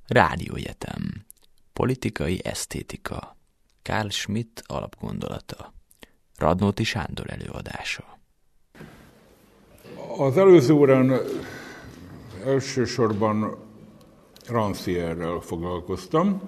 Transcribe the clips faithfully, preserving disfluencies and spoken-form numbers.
Rádióegyetem. Politikai esztétika. Carl Schmitt alapgondolata. Radnóti Sándor előadása. Az előző órán elsősorban Rancière-rel foglalkoztam,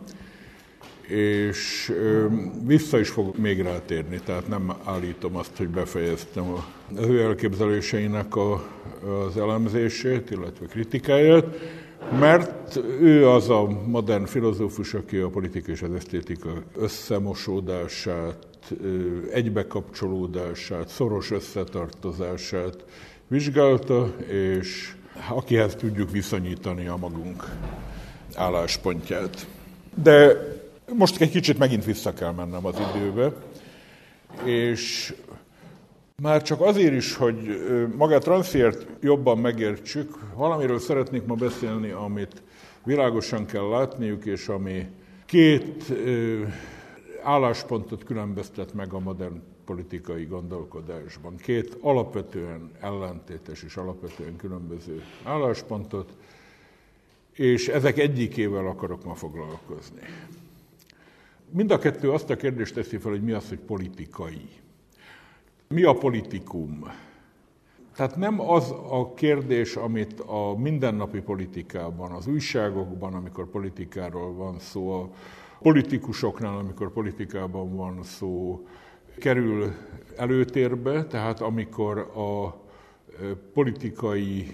és vissza is fog még rátérni, tehát nem állítom azt, hogy befejeztem az ő elképzeléseinek a, az elemzését, illetve kritikáját, mert ő az a modern filozófus, aki a politika és az esztétika összemosódását, egybekapcsolódását, szoros összetartozását vizsgálta, és akihez tudjuk viszonyítani a magunk álláspontját. De most egy kicsit megint vissza kell mennem az időbe, és már csak azért is, hogy magát Rancière-t jobban megértsük, valamiről szeretnék ma beszélni, amit világosan kell látniuk, és ami két álláspontot különböztet meg a modern politikai gondolkodásban. Két alapvetően ellentétes és alapvetően különböző álláspontot, és ezek egyikével akarok ma foglalkozni. Mind a kettő azt a kérdést teszi fel, hogy mi az, hogy politikai. Mi a politikum? Tehát nem az a kérdés, amit a mindennapi politikában, az újságokban, amikor politikáról van szó, a politikusoknál, amikor politikában van szó, kerül előtérbe, tehát amikor a politikai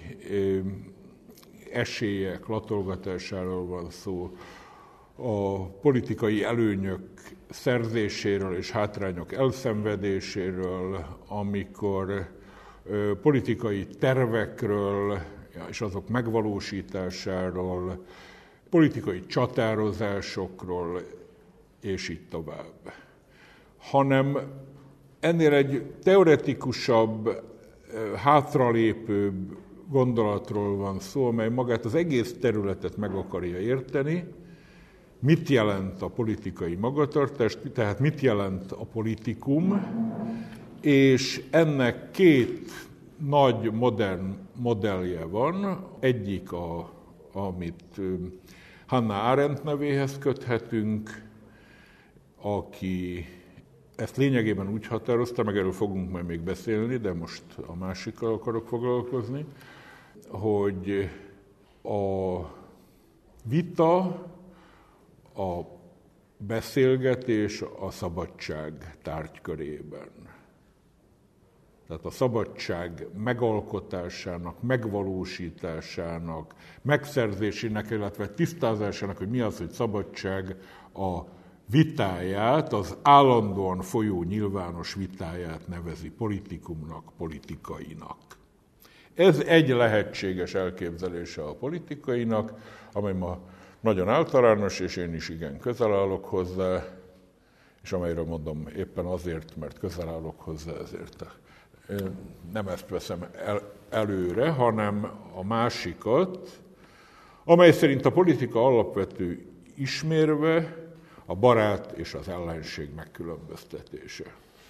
esélyek latolgatásáról van szó, a politikai előnyök szerzéséről és hátrányok elszenvedéséről, amikor politikai tervekről és azok megvalósításáról, politikai csatározásokról, és így tovább. Hanem ennél egy teoretikusabb, hátralépőbb gondolatról van szó, amely magát az egész területet meg akarja érteni. Mit jelent a politikai magatartás, tehát mit jelent a politikum, és ennek két nagy modern modellje van. Egyik, a, amit Hannah Arendt nevéhez köthetünk, aki ezt lényegében úgy határozta, meg erről fogunk majd még beszélni, de most a másikkal akarok foglalkozni, hogy a vita, a beszélgetés a szabadság tárgykörében. Tehát a szabadság megalkotásának, megvalósításának, megszerzésének, illetve tisztázásának, hogy mi az, hogy szabadság, a vitáját, az állandóan folyó nyilvános vitáját nevezi politikumnak, politikainak. Ez egy lehetséges elképzelése a politikainak, amely ma nagyon általános, és én is igen közel állok hozzá, és amelyről mondom éppen azért, mert közel állok hozzá, ezért nem ezt veszem el, előre, hanem a másikat, amely szerint a politika alapvető ismérve a barát és az ellenség megkülönböztetése.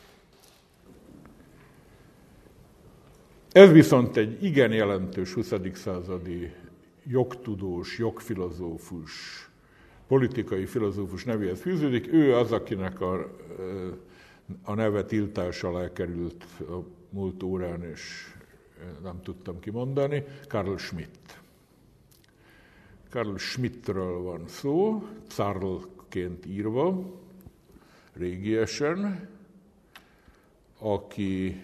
Ez viszont egy igen jelentős huszadik századi jogtudós, jogfilozófus, politikai filozófus nevéhez fűződik. Ő az, akinek a, a neve tiltás alá került a múlt órán, és nem tudtam kimondani, Carl Schmitt. Carl Schmittről van szó, Carlként írva, régiesen, aki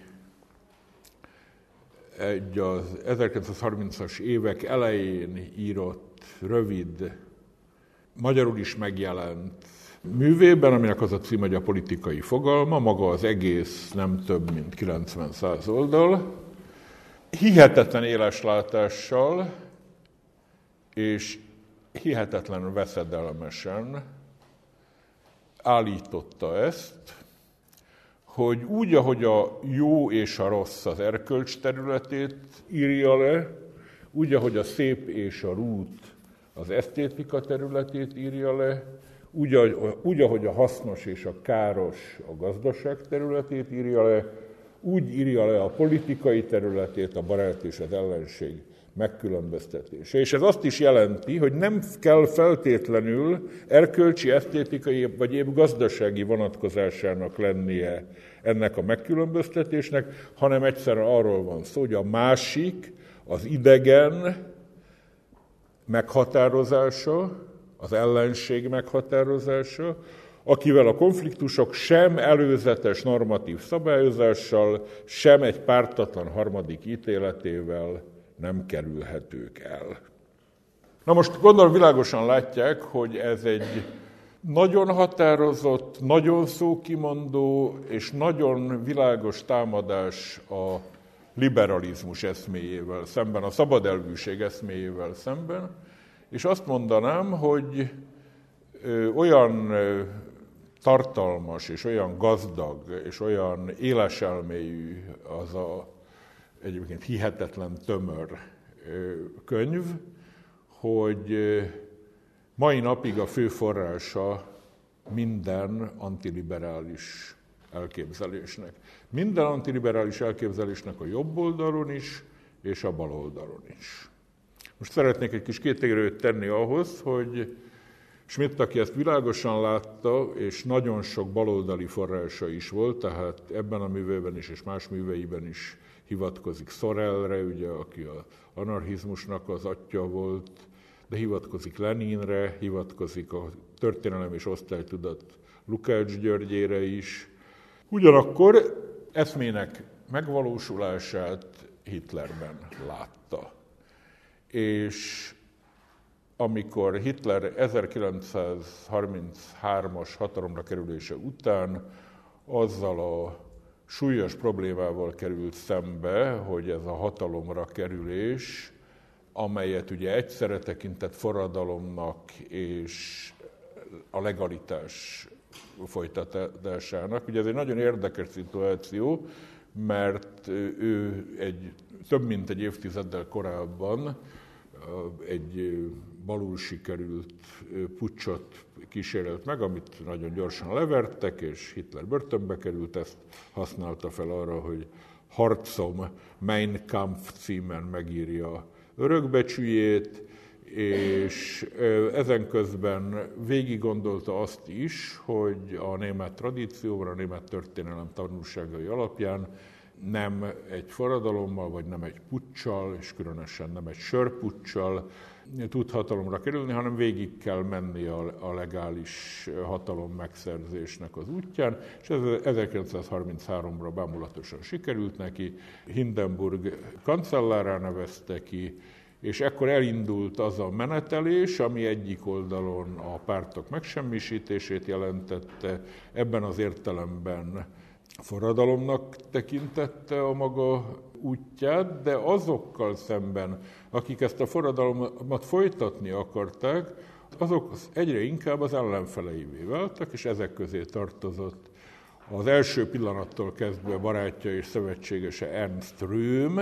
egy az ezerkilencszázharmincas évek elején írott, rövid, magyarul is megjelent művében, aminek az a cím, hogy a politikai fogalma, maga az egész nem több, mint kilencven-száz oldal, hihetetlen éleslátással és hihetetlen veszedelmesen állította ezt, hogy úgy, ahogy a jó és a rossz az erkölcs területét írja le, úgy, ahogy a szép és a rút az esztétika területét írja le, úgy, úgy, ahogy a hasznos és a káros a gazdaság területét írja le, úgy írja le a politikai területét, a barát és az ellenség megkülönböztetése. És ez azt is jelenti, hogy nem kell feltétlenül erkölcsi, esztétikai vagy épp gazdasági vonatkozásának lennie ennek a megkülönböztetésnek, hanem egyszerűen arról van szó, hogy a másik, az idegen meghatározása, az ellenség meghatározása, akivel a konfliktusok sem előzetes normatív szabályozással, sem egy pártatlan harmadik ítéletével nem kerülhetők el. Na most gondolom világosan látják, hogy ez egy nagyon határozott, nagyon szókimondó és nagyon világos támadás a liberalizmus eszméjével szemben, a szabadelvűség eszméjével szemben, és azt mondanám, hogy ö, olyan ö, tartalmas és olyan gazdag és olyan éleselmélyű az a egyébként hihetetlen tömör ö, könyv, hogy ö, mai napig a fő forrása minden antiliberális elképzelésnek. Minden antiliberális elképzelésnek a jobb oldalon is, és a bal oldalon is. Most szeretnék egy kis kétérőt tenni ahhoz, hogy Schmitt, aki ezt világosan látta, és nagyon sok baloldali forrása is volt, tehát ebben a művében is, és más műveiben is hivatkozik Sorelre, ugye, aki az anarchizmusnak az atya volt, de hivatkozik Leninre, hivatkozik a történelem és osztálytudat Lukács Györgyére is. Ugyanakkor eszmének megvalósulását Hitlerben látta. És amikor Hitler ezerkilencszázharminchárom-as hatalomra kerülése után azzal a súlyos problémával került szembe, hogy ez a hatalomra kerülés, amelyet ugye egyszerre tekintett forradalomnak és a legalitás folytatásának. Ugye ez egy nagyon érdekes szituáció, mert ő egy, több mint egy évtizeddel korábban egy balul sikerült puccsot kísérelt meg, amit nagyon gyorsan levertek, és Hitler börtönbe került, ezt használta fel arra, hogy Harcom Mein Kampf címen megírja örökbecsüjét, és ezen közben végig gondolta azt is, hogy a német tradícióban, a német történelem tanulságai alapján nem egy forradalommal, vagy nem egy puccsal, és különösen nem egy sörpuccsal tud hatalomra kerülni, hanem végig kell menni a, a legális hatalom megszerzésnek az útján, és ez ezerkilencszázharmincháromra bámulatosan sikerült neki, Hindenburg kancellárá nevezte ki, és ekkor elindult az a menetelés, ami egyik oldalon a pártok megsemmisítését jelentette, ebben az értelemben forradalomnak tekintette a maga útját, de azokkal szemben, akik ezt a forradalmat folytatni akarták, azok egyre inkább az ellenfeleivé váltak, és ezek közé tartozott az első pillanattól kezdve barátja és szövetségese Ernst Röhm,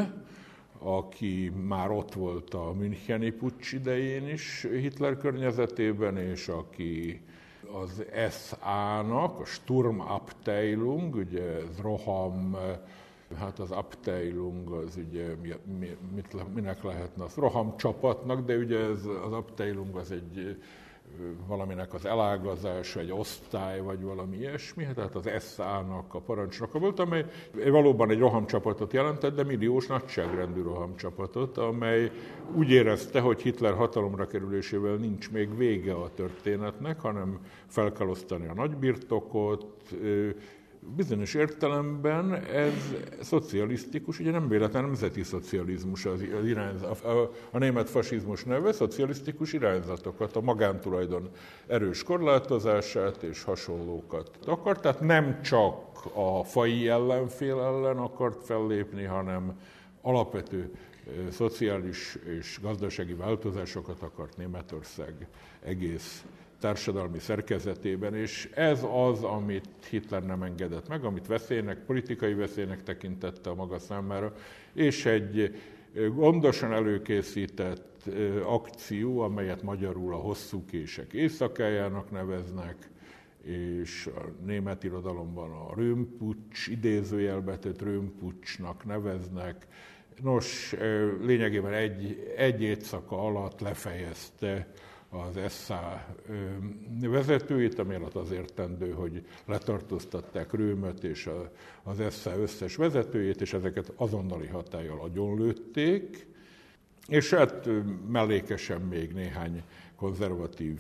aki már ott volt a müncheni puccs idején is Hitler környezetében, és aki az es á-nak, a Sturmabteilung, ugye ez Roham, hát az Abteilung, az ugye mit, minek lehetne, az Roham csapatnak, de ugye ez, az Abteilung az egy valaminek az elágazása, egy osztály, vagy valami ilyesmi, tehát az es á-nak a parancsnoka volt, amely valóban egy rohamcsapatot jelentett, de milliós nagyságrendű rohamcsapatot, amely úgy érezte, hogy Hitler hatalomra kerülésével nincs még vége a történetnek, hanem fel kell osztani a nagybirtokot. Bizonyos értelemben ez szocialisztikus, ugye nem véletlen nemzeti szocializmus az irányzat, a, a német fasizmus neve, szocialisztikus irányzatokat, a magántulajdon erős korlátozását és hasonlókat akart, tehát nem csak a faji ellenfél ellen akart fellépni, hanem alapvető szociális és gazdasági változásokat akart Németország egész társadalmi szerkezetében, és ez az, amit Hitler nem engedett meg, amit veszélynek, politikai veszélynek tekintette a maga számára, és egy gondosan előkészített akció, amelyet magyarul a hosszú kések éjszakájának neveznek, és a német irodalomban a Röhm-puccs, idézőjelbe tett Röhm-puccsnak neveznek, Nos, lényegében egy, egy évszaka alatt lefejezte az es zé á vezetőjét, ami alatt az értendő, hogy letartóztatták Röhmöt és az es zé á összes vezetőjét, és ezeket azonnali hatállyal agyonlőtték, és hát mellékesen még néhány konzervatív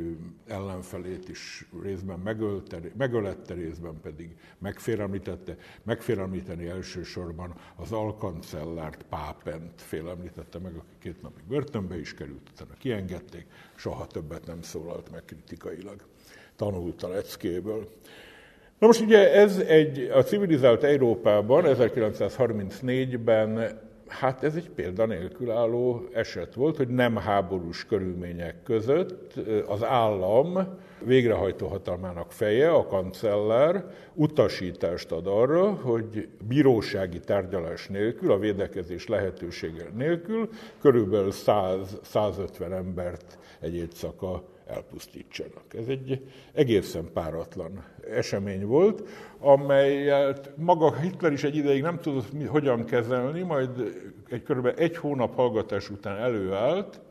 ellenfelét is részben megölte, megölette, részben pedig megfélemlítette. Megfélemlíteni elsősorban az alkancellárt, Pápent félemlítette meg, aki két napig börtönbe is került, utána kiengedték, soha többet nem szólalt meg kritikailag. Tanult a leckéből. Na most ugye ez egy, a civilizált Európában ezerkilencszázharmincnégyben hát ez egy példanélkül álló eset volt, hogy nem háborús körülmények között az állam végrehajtó hatalmának feje, a kancellár utasítást ad arra, hogy bírósági tárgyalás nélkül, a védekezés lehetősége nélkül körülbelül száz-százötven embert egy évszaka elpusztítsanak. Ez egy egészen páratlan esemény volt, amelyet maga Hitler is egy ideig nem tudott hogyan kezelni, majd egy körülbelül egy hónap hallgatás után előállt,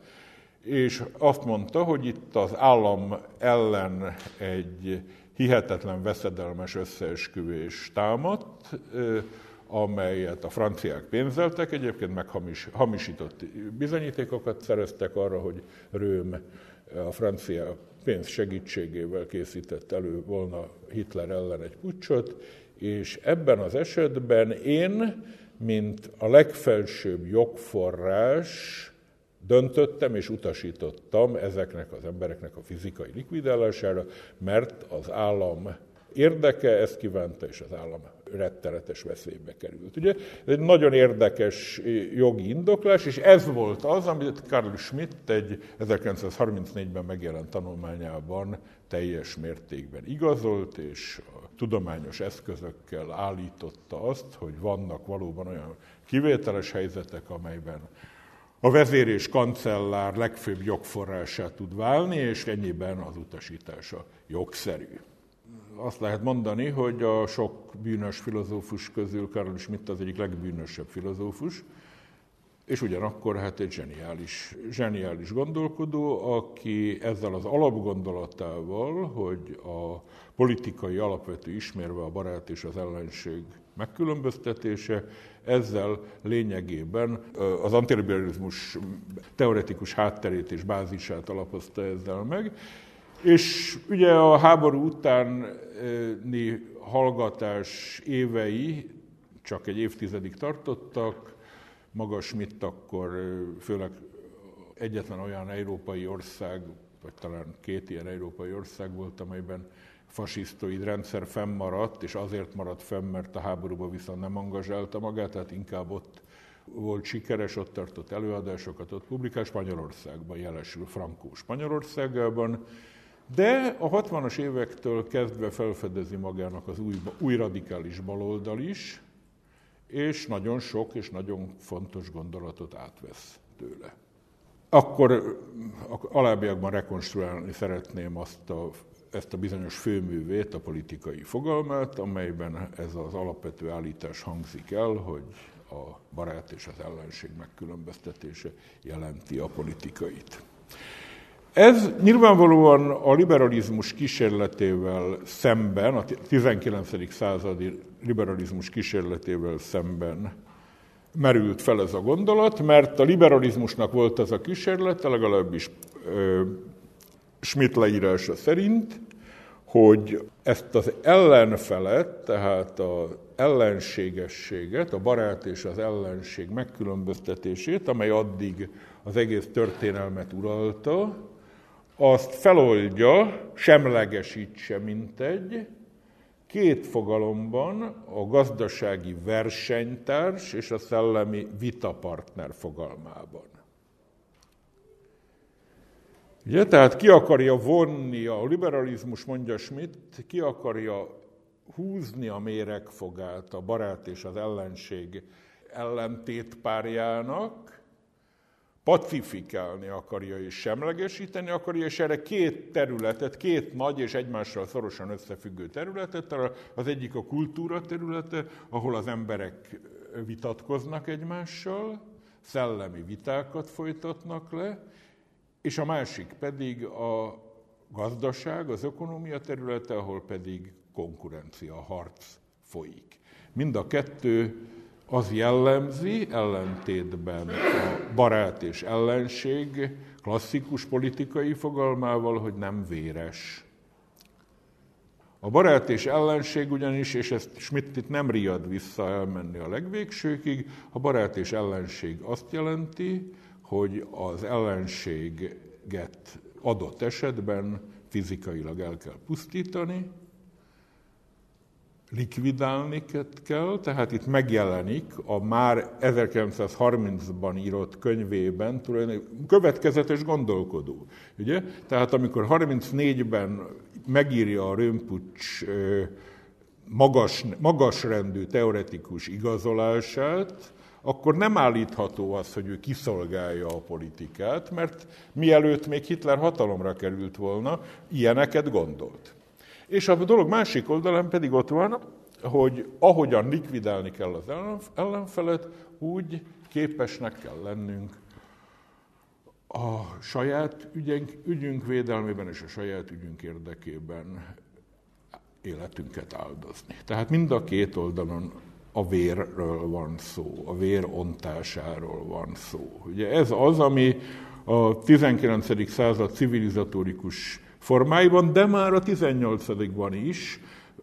és azt mondta, hogy itt az állam ellen egy hihetetlen veszedelmes összeesküvés támadt, amelyet a franciák pénzeltek, egyébként meg hamis, hamisított bizonyítékokat szereztek arra, hogy Röhm a francia pénz segítségével készített elő volna Hitler ellen egy puccsot, és ebben az esetben én, mint a legfelsőbb jogforrás döntöttem és utasítottam ezeknek az embereknek a fizikai likvidálására, mert az állam érdeke ezt kívánta, és az állam rettenetes veszélybe került. Ugye ez egy nagyon érdekes jogi indoklás, és ez volt az, amit Carl Schmitt egy ezerkilencszázharmincnégyben megjelent tanulmányában teljes mértékben igazolt, és a tudományos eszközökkel állította azt, hogy vannak valóban olyan kivételes helyzetek, amelyben a vezér és kancellár legfőbb jogforrását tud válni, és ennyiben az utasítása jogszerű. Azt lehet mondani, hogy a sok bűnös filozófus közül Carl Schmitt az egyik legbűnösebb filozófus, és ugyanakkor hát egy zseniális, zseniális gondolkodó, aki ezzel az alapgondolatával, hogy a politikai alapvető ismérve a barát és az ellenség megkülönböztetése, ezzel lényegében az antiliberalizmus teoretikus hátterét és bázisát alapozta ezzel meg. És ugye a háború utáni hallgatás évei csak egy évtizedig tartottak, maga Schmitt akkor főleg egyetlen olyan európai ország, vagy talán két ilyen európai ország volt, amelyben fasisztoid rendszer fennmaradt, és azért maradt fenn, mert a háborúban viszont nem angazsálta magát, tehát inkább ott volt sikeres, ott tartott előadásokat, ott publikált, Spanyolországban, jelesül Frankó Spanyolországában, de a hatvanas évektől kezdve felfedezi magának az új, új radikális baloldal is, és nagyon sok és nagyon fontos gondolatot átvesz tőle. Akkor alábbiakban rekonstruálni szeretném azt a, ezt a bizonyos főművét, a politikai fogalmát, amelyben ez az alapvető állítás hangzik el, hogy a barát és az ellenség megkülönböztetése jelenti a politikait. Ez nyilvánvalóan a liberalizmus kísérletével szemben, a tizenkilencedik századi liberalizmus kísérletével szemben merült fel ez a gondolat, mert a liberalizmusnak volt ez a kísérlete, legalábbis ö, Schmitt leírása szerint, hogy ezt az ellenfelet, tehát az ellenségességet, a barát és az ellenség megkülönböztetését, amely addig az egész történelmet uralta, azt feloldja, semlegesítse mintegy, két fogalomban, a gazdasági versenytárs és a szellemi vitapartner fogalmában. Ugye, tehát ki akarja vonni, a liberalizmus, mondja Schmitt, ki akarja húzni a méregfogát a barát és az ellenség ellentétpárjának, pacifikálni akarja és semlegesíteni akarja, és erre két területet, két nagy és egymással szorosan összefüggő területet, az egyik a kultúra területe, ahol az emberek vitatkoznak egymással, szellemi vitákat folytatnak le, és a másik pedig a gazdaság, az ökonómia területe, ahol pedig konkurencia, harc folyik. Mind a kettő az jellemzi, ellentétben a barát és ellenség klasszikus politikai fogalmával, hogy nem véres. A barát és ellenség ugyanis, és ezt Schmitt itt nem riad vissza elmenni a legvégsőkig, a barát és ellenség azt jelenti, hogy az ellenséget adott esetben fizikailag el kell pusztítani, likvidálni kell, tehát itt megjelenik a már ezerkilencszázharmincban írott könyvében tulajdonképpen következetes gondolkodó. Ugye? Tehát amikor harmincnégyben megírja a Röhm-puccs magas, magasrendű teoretikus igazolását, akkor nem állítható az, hogy ő kiszolgálja a politikát, mert mielőtt még Hitler hatalomra került volna, ilyeneket gondolt. És a dolog másik oldalán pedig ott van, hogy ahogyan likvidálni kell az ellenfelet, úgy képesnek kell lennünk a saját ügyünk, ügyünk védelmében és a saját ügyünk érdekében életünket áldozni. Tehát mind a két oldalon a vérről van szó, a vér ontásáról van szó. Ugye ez az, ami a tizenkilencedik század civilizatórikus formáiban, de már a tizennyolcadikban is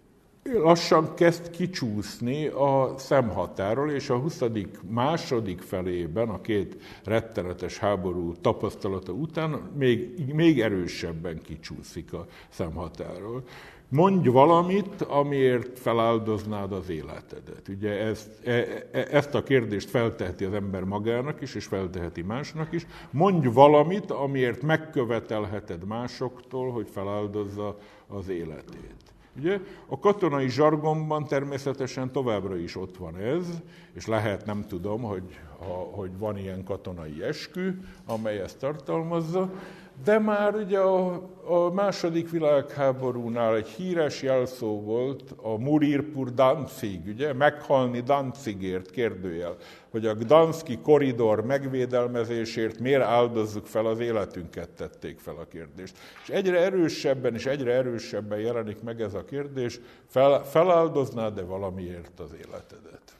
lassan kezd kicsúszni a szemhatáról, és a huszadik második felében, a két rettenetes háború tapasztalata után még, még erősebben kicsúszik a szemhatáról. Mondj valamit, amiért feláldoznád az életedet. Ugye ezt, ezt a kérdést felteheti az ember magának is, és felteheti másnak is. Mondj valamit, amiért megkövetelheted másoktól, hogy feláldozza az életét. Ugye? A katonai zsargonban természetesen továbbra is ott van ez, és lehet, nem tudom, hogy, ha, hogy van ilyen katonai eskü, amely ezt tartalmazza, de már ugye a, a második világháborúnál egy híres jelszó volt a Murir pur Danzig, ugye, meghalni Danzigért, kérdőjel, hogy a Gdanszki korridor megvédelmezésért miért áldozzuk fel az életünket, tették fel a kérdést. És egyre erősebben és egyre erősebben jelenik meg ez a kérdés, fel, feláldoznád-e valamiért az életedet?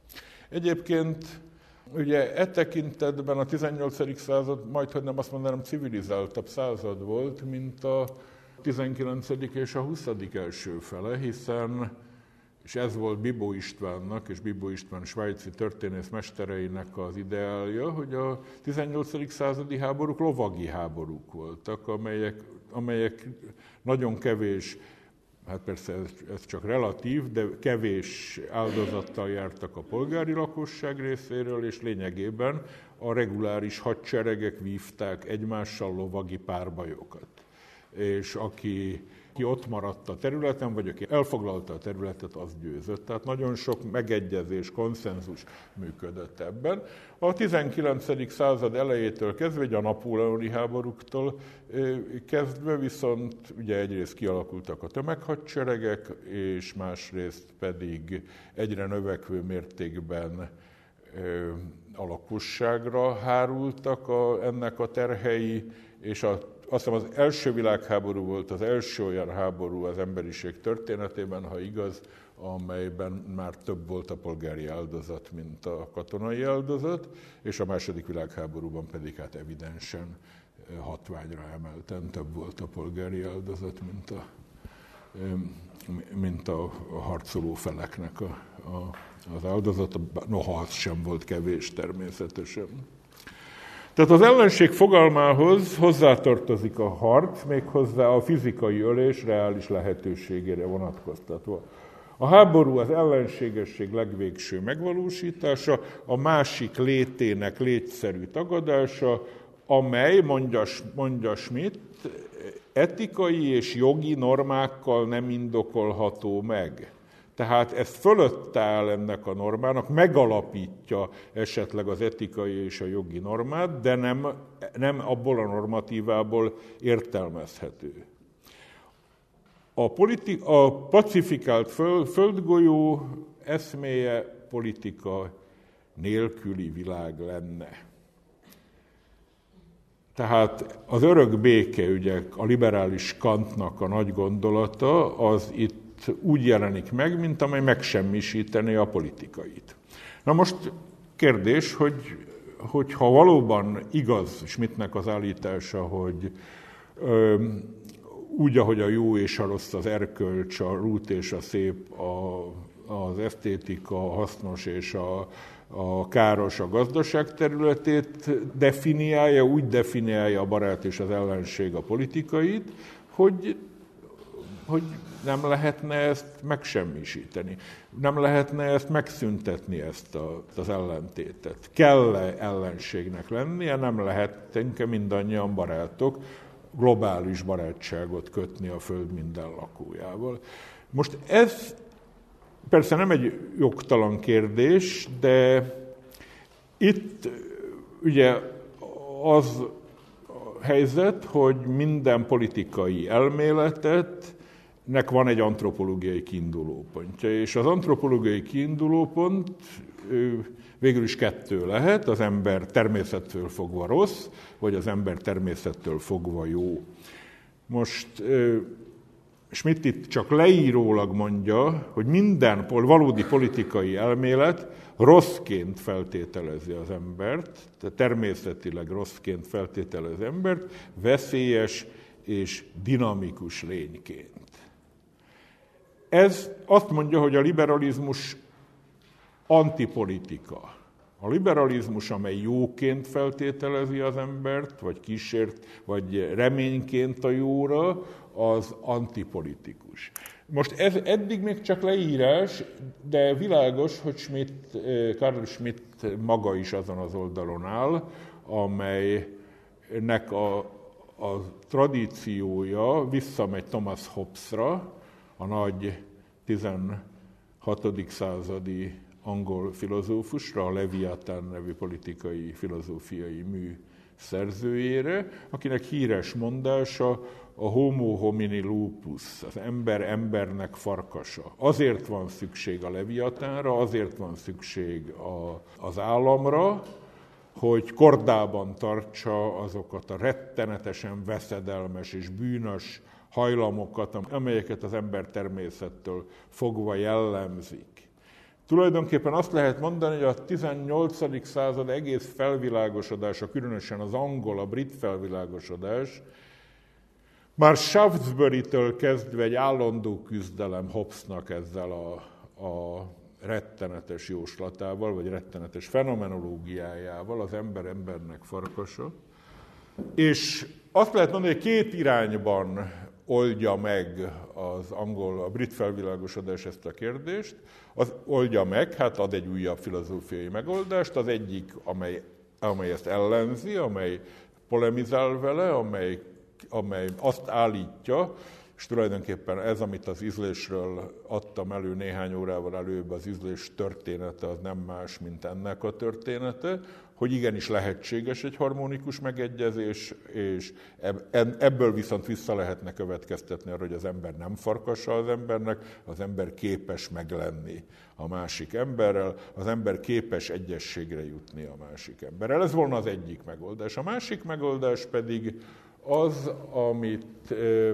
Egyébként ugye e tekintetben a tizennyolcadik század majdhogy nem azt mondanám civilizáltabb század volt, mint a tizenkilencedik és a huszadik első fele, hiszen, és ez volt Bibó Istvánnak és Bibó István svájci történész mestereinek az ideálja, hogy a tizennyolcadik századi háborúk lovagi háborúk voltak, amelyek, amelyek nagyon kevés, hát persze ez, ez csak relatív, de kevés áldozattal jártak a polgári lakosság részéről, és lényegében a reguláris hadseregek vívták egymással lovagi párbajokat. És aki, aki ott maradt a területen, vagy aki elfoglalta a területet, az győzött. Tehát nagyon sok megegyezés, konszenzus működött ebben. A tizenkilencedik század elejétől kezdve, ugye a napóleoni háborúktól kezdve viszont ugye egyrészt kialakultak a tömeghadseregek, és másrészt pedig egyre növekvő mértékben a lakosságra hárultak a, ennek a terhei, és a, azt hiszem az első világháború volt az első olyan háború az emberiség történetében, ha igaz, amelyben már több volt a polgári áldozat, mint a katonai áldozat, és a második világháborúban pedig hát evidensen hatványra emelten több volt a polgári áldozat, mint a, mint a harcoló feleknek a, a, az áldozata, noha az sem volt kevés természetesen. Tehát az ellenség fogalmához hozzátartozik a harc, méghozzá a fizikai ölés reális lehetőségére vonatkoztatva. A háború az ellenségesség legvégső megvalósítása, a másik létének létszerű tagadása, amely, mondja, mondja Schmitt, etikai és jogi normákkal nem indokolható meg. Tehát ez fölött áll ennek a normának, megalapítja esetleg az etikai és a jogi normát, de nem, nem abból a normatívából értelmezhető. A, politi- a pacifikált föld, földgolyó eszméje politika nélküli világ lenne. Tehát az örök béke, ugye a liberális Kantnak a nagy gondolata, az itt úgy jelenik meg, mint amely megsemmisítené a politikait. Na most kérdés, hogy, hogy ha valóban igaz Schmittnek az állítása, hogy ö, úgy, ahogy a jó és a rossz, az erkölcs, a rút és a szép, a, az esztétika, a hasznos és a, a káros a gazdaság területét definiálja, úgy definiálja a barát és az ellenség a politikait, hogy, hogy nem lehetne ezt megsemmisíteni. Nem lehetne ezt megszüntetni, ezt a, az ellentétet. Kell-e ellenségnek lennie, nem lehetünk-e mindannyian barátok, globális barátságot kötni a Föld minden lakójával. Most ez persze nem egy jogtalan kérdés, de itt ugye az a helyzet, hogy minden politikai elméletnek van egy antropológiai kiindulópontja, és az antropológiai kiindulópont végül is kettő lehet, az ember természettől fogva rossz, vagy az ember természettől fogva jó. Most Schmitt itt csak leírólag mondja, hogy minden valódi politikai elmélet rosszként feltételezi az embert, tehát természetileg rosszként feltételezi az embert, veszélyes és dinamikus lényként. Ez azt mondja, hogy a liberalizmus antipolitika. A liberalizmus, amely jóként feltételezi az embert, vagy kísért, vagy reményként a jóra, az antipolitikus. Most ez eddig még csak leírás, de világos, hogy Schmitt, Carl Schmitt maga is azon az oldalon áll, amelynek a, a tradíciója visszamegy Thomas Hobbesra, a nagy tizenhatodik századi angol filozófusra, a Leviathan nevű politikai filozófiai mű szerzőjére, akinek híres mondása a homo homini lupus, az ember embernek farkasa. Azért van szükség a Leviathanra, azért van szükség a, az államra, hogy kordában tartsa azokat a rettenetesen veszedelmes és bűnös hajlamokat, amelyeket az ember természettől fogva jellemzik. Tulajdonképpen azt lehet mondani, hogy a tizennyolcadik század egész felvilágosodása, különösen az angol, a brit felvilágosodás, már Shaftesbury-től kezdve egy állandó küzdelem Hobbesnak ezzel a, a rettenetes jóslatával, vagy rettenetes fenomenológiájával, az ember embernek farkasa. És azt lehet mondani, hogy két irányban oldja meg az angol, a brit felvilágosodás ezt a kérdést. Az oldja meg, hát ad egy újabb filozófiai megoldást, az egyik, amely, amely ezt ellenzi, amely polemizál vele, amely, amely azt állítja, és tulajdonképpen ez, amit az ízlésről adtam elő néhány órával előbb, az ízlés története az nem más, mint ennek a története, hogy igenis lehetséges egy harmonikus megegyezés, és ebből viszont vissza lehetne következtetni arra, hogy az ember nem farkasa az embernek, az ember képes meglenni a másik emberrel, az ember képes egyességre jutni a másik emberrel. Ez volna az egyik megoldás. A másik megoldás pedig az, amit ö,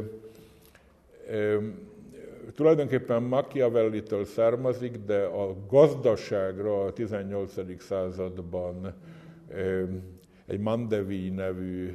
ö, tulajdonképpen Machiavellitől származik, de a gazdaságra a tizennyolcadik században egy Mandeville nevű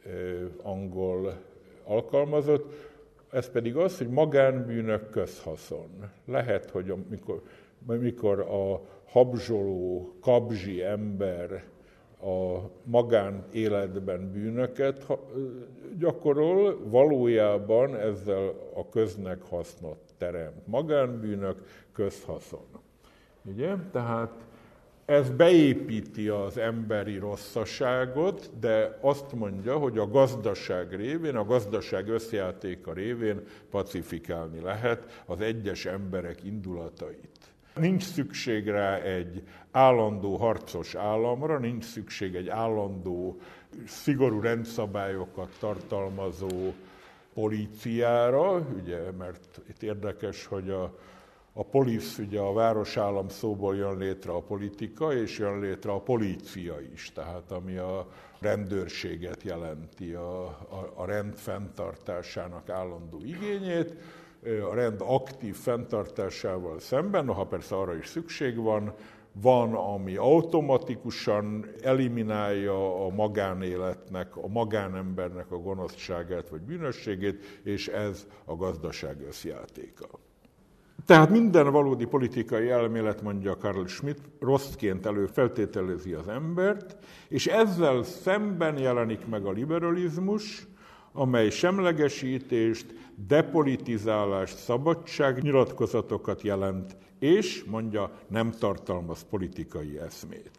angol alkalmazott, ez pedig az, hogy magánbűnök közhaszon. Lehet, hogy amikor, amikor a habzsoló, kabzsi ember a magánéletben bűnöket gyakorol, valójában ezzel a köznek hasznot teremt. Magánbűnök, közhaszon. Ugye? Tehát ez beépíti az emberi rosszaságot, de azt mondja, hogy a gazdaság révén, a gazdaság összjátéka révén pacifikálni lehet az egyes emberek indulatait. Nincs szükség rá egy állandó harcos államra, nincs szükség egy állandó, szigorú rendszabályokat tartalmazó políciára, ugye, mert itt érdekes, hogy a, A polisz, ugye a városállam szóból jön létre a politika, és jön létre a polícia is, tehát ami a rendőrséget jelenti, a, a, a rend fenntartásának állandó igényét, a rend aktív fenntartásával szemben, noha persze arra is szükség van, van, ami automatikusan eliminálja a magánéletnek, a magánembernek a gonoszságát vagy bűnösségét, és ez a gazdaság összjátéka. Tehát minden valódi politikai elmélet, mondja Carl Schmitt, rosszként előfeltételezi az embert, és ezzel szemben jelenik meg a liberalizmus, amely semlegesítést, depolitizálást, szabadságnyilatkozatokat jelent, és, mondja, nem tartalmaz politikai eszmét.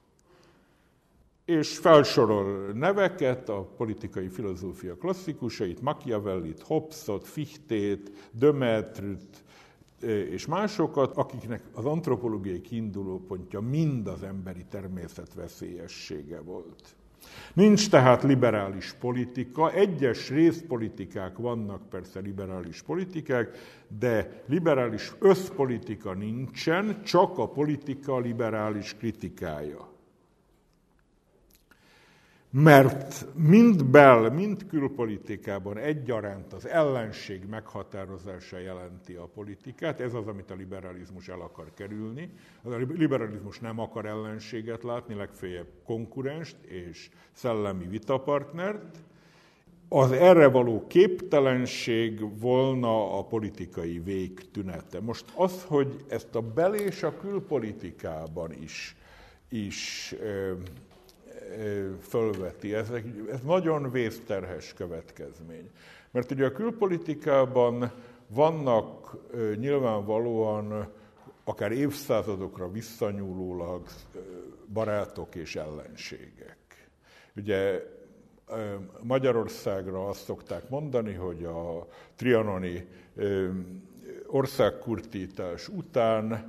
És felsorol neveket, a politikai filozófia klasszikusait, Machiavellit, Hobbesot, Fichtét, de Maistre-t és másokat, akiknek az antropológiai kiindulópontja mind az emberi természet veszélyessége volt. Nincs tehát liberális politika, egyes részpolitikák vannak, persze liberális politikák, de liberális összpolitika nincsen, csak a politika liberális kritikája. Mert mind bel, mind külpolitikában egyaránt az ellenség meghatározása jelenti a politikát, ez az, amit a liberalizmus el akar kerülni. A liberalizmus nem akar ellenséget látni, legfeljebb konkurenst és szellemi vitapartnert. Az erre való képtelenség volna a politikai végtünete. Most az, hogy ezt a bel- és a külpolitikában is, is fölveti. Ez, ez nagyon vészterhes következmény. Mert ugye a külpolitikában vannak nyilvánvalóan akár évszázadokra visszanyúlólag barátok és ellenségek. Ugye Magyarországra azt szokták mondani, hogy a trianoni országkurtítás után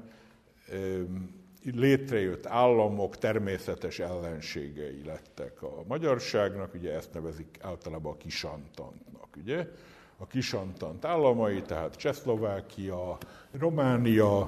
létrejött államok természetes ellenségei lettek a magyarságnak, ugye ezt nevezik általában a kisantantnak, ugye? A kisantant államai, tehát Csehszlovákia, Románia,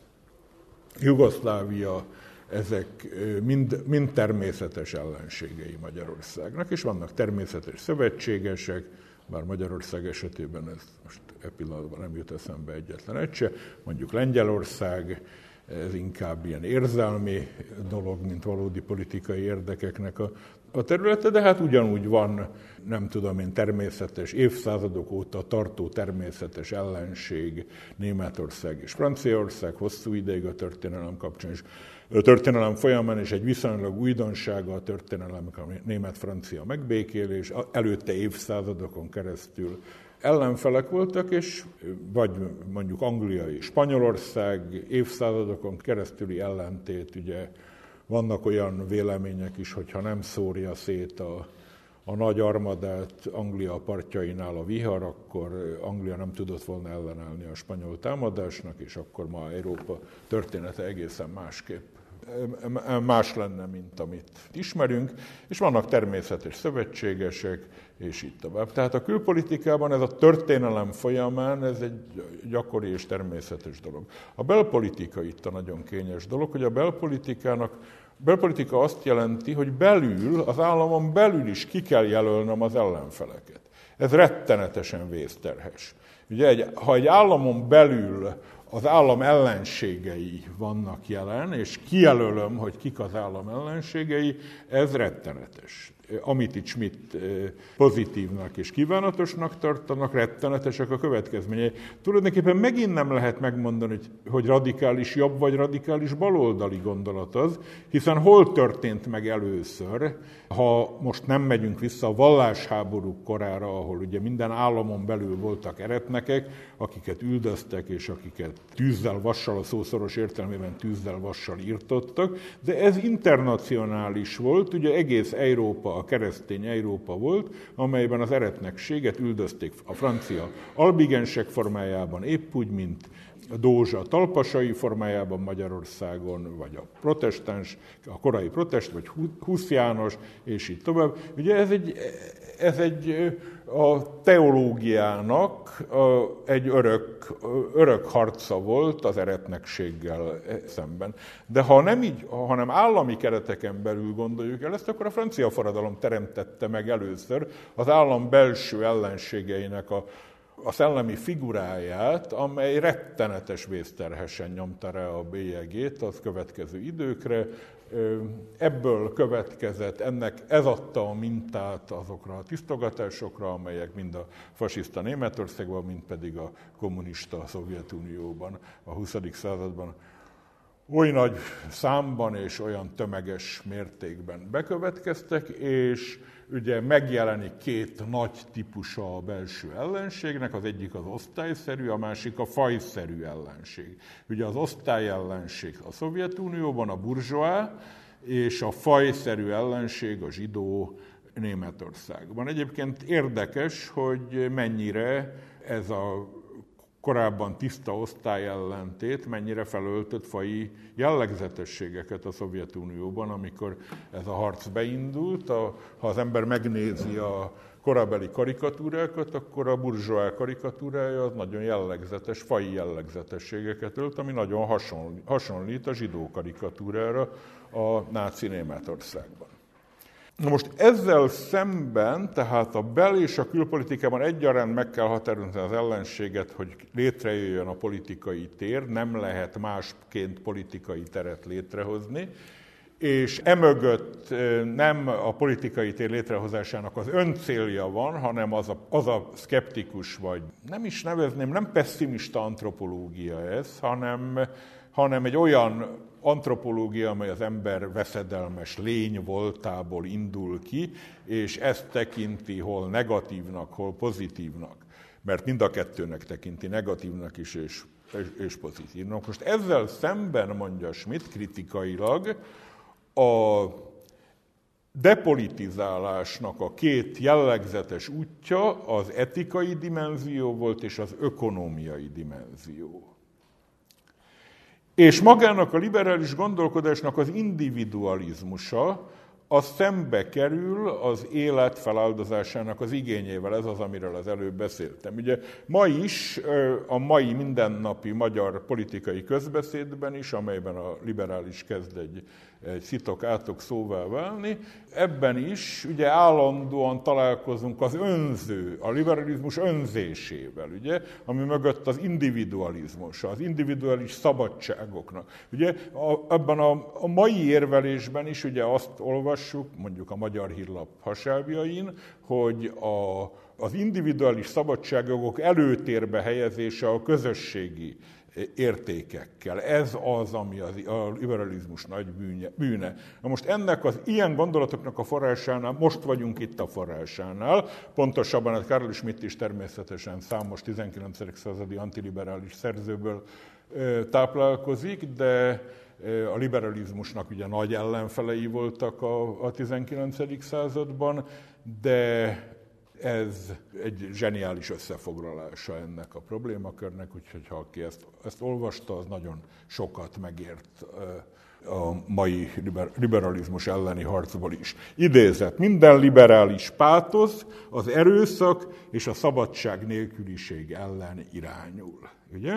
Jugoszlávia, ezek mind, mind természetes ellenségei Magyarországnak, és vannak természetes szövetségesek, bár Magyarország esetében ez most e pillanatban nem jut eszembe egyetlen egy se, mondjuk Lengyelország, ez inkább ilyen érzelmi dolog, mint valódi politikai érdekeknek a, a területe, de hát ugyanúgy van, nem tudom én, természetes, évszázadok óta tartó természetes ellenség Németország és Franciaország hosszú ideig a történelem kapcsán is. A történelem folyamán is egy viszonylag újdonsága a történelemnek a német-francia megbékélés, előtte évszázadokon keresztül ellenfelek voltak, és vagy mondjuk Anglia és Spanyolország évszázadokon keresztüli ellentét, ugye vannak olyan vélemények is, hogyha nem szórja szét a, a nagy armadát Anglia partjainál a vihar, akkor Anglia nem tudott volna ellenállni a spanyol támadásnak, és akkor ma Európa története egészen másképp más lenne, mint amit ismerünk, és vannak természetes szövetségesek, és így tovább. Tehát a külpolitikában ez a történelem folyamán ez egy gyakori és természetes dolog. A belpolitika itt a nagyon kényes dolog, hogy a belpolitikának, a belpolitika azt jelenti, hogy belül, az államon belül is ki kell jelölnöm az ellenfeleket. Ez rettenetesen vészterhes. Ugye, egy, ha egy államon belül az állam ellenségei vannak jelen, és kijelölöm, hogy kik az állam ellenségei, ez rettenetes. Amit itt Schmitt pozitívnak és kívánatosnak tartanak, rettenetesek a következményei. Tulajdonképpen megint nem lehet megmondani, hogy, hogy radikális jobb vagy radikális baloldali gondolat az, hiszen hol történt meg először, ha most nem megyünk vissza a vallásháborúk korára, ahol ugye minden államon belül voltak eretnekek, akiket üldöztek, és akiket tűzzel, vassal, a szó szoros értelmében tűzzel, vassal írtottak, de ez internacionális volt, ugye egész Európa, a keresztény Európa volt, amelyben az eretnekséget üldözték a francia albigensek formájában, épp úgy, mint a Dózsa talpasai formájában Magyarországon, vagy a protestáns, a korai protest, vagy Husz János, és így tovább. Ugye ez egy, ez egy a teológiának, a, egy örök, örök harca volt az eretnekséggel szemben. De ha nem így, hanem állami kereteken belül gondoljuk el ezt, akkor a francia forradalom teremtette meg először az állam belső ellenségeinek a, a szellemi figuráját, amely rettenetes vészterhesen nyomta rá a bélyegét az következő időkre. Ebből következett, ennek ez adta a mintát azokra a tisztogatásokra, amelyek mind a fasiszta Németországban, mind pedig a kommunista Szovjetunióban a huszadik században oly nagy számban és olyan tömeges mértékben bekövetkeztek, és ugye megjelenik két nagy típusa a belső ellenségnek, az egyik az osztályszerű, a másik a fajszerű ellenség. Ugye az osztályellenség a Szovjetunióban, a burzsóá, és a fajszerű ellenség a zsidó Németországban. Egyébként érdekes, hogy mennyire ez a korábban tiszta osztályellentét mennyire felöltött faji jellegzetességeket a Szovjetunióban, amikor ez a harc beindult. A, ha az ember megnézi a korabeli karikatúrákat, akkor a burzsóá karikatúrája az nagyon jellegzetes, faji jellegzetességeket ölt, ami nagyon hasonlít a zsidó karikatúrára a náci Németországban. Na most ezzel szemben, tehát a bel- és a külpolitikában egyaránt meg kell határozni az ellenséget, hogy létrejöjjön a politikai tér, nem lehet másként politikai teret létrehozni, és emögött nem a politikai tér létrehozásának az öncélja van, hanem az a, az a szkeptikus, vagy nem is nevezném, nem pesszimista antropológia ez, hanem, hanem egy olyan antropológia, amely az ember veszedelmes lény voltából indul ki, és ezt tekinti hol negatívnak, hol pozitívnak. Mert mind a kettőnek tekinti negatívnak is, és, és, és pozitívnak. Most ezzel szemben, mondja Schmitt kritikailag, a depolitizálásnak a két jellegzetes útja az etikai dimenzió volt, és az ökonómiai dimenzió. És magának a liberális gondolkodásnak az individualizmusa, az szembe kerül az élet feláldozásának az igényével. Ez az, amiről az előbb beszéltem. Ugye ma is, a mai mindennapi magyar politikai közbeszédben is, amelyben a liberális kezd egy, egy szitok-átok szóvá válni, ebben is ugye állandóan találkozunk az önző, a liberalizmus önzésével, ugye, ami mögött az individualizmus, az individuális szabadságoknak. Ugye a, ebben a, a mai érvelésben is ugye azt olvassuk, mondjuk a Magyar Hírlap hasábjain, hogy a, az individuális szabadságjogok előtérbe helyezése a közösségi értékekkel. Ez az, ami az, a liberalizmus nagy bűne, bűne. Na most ennek az ilyen gondolatoknak a forrásánál, most vagyunk itt a forrásánál, pontosabban a Carl Schmitt is természetesen számos tizenkilencedik századi antiliberális szerzőből táplálkozik, de a liberalizmusnak ugye nagy ellenfelei voltak a, a tizenkilencedik században, de ez egy zseniális összefoglalása ennek a problémakörnek, úgyhogy ha aki ezt, ezt olvasta, az nagyon sokat megért a mai liberalizmus elleni harcból is. Idézet: minden liberális pátosz az erőszak és a szabadság nélküliség ellen irányul. Ugye?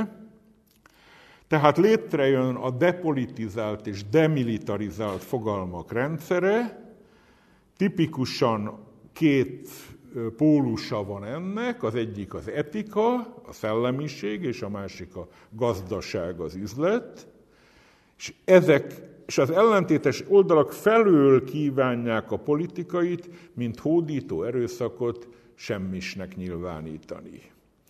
Tehát létrejön a depolitizált és demilitarizált fogalmak rendszere, tipikusan két pólusa van ennek, az egyik az etika, a szellemiség, és a másik a gazdaság, az üzlet, és ezek és az ellentétes oldalak felől kívánják a politikait, mint hódító erőszakot semmisnek nyilvánítani.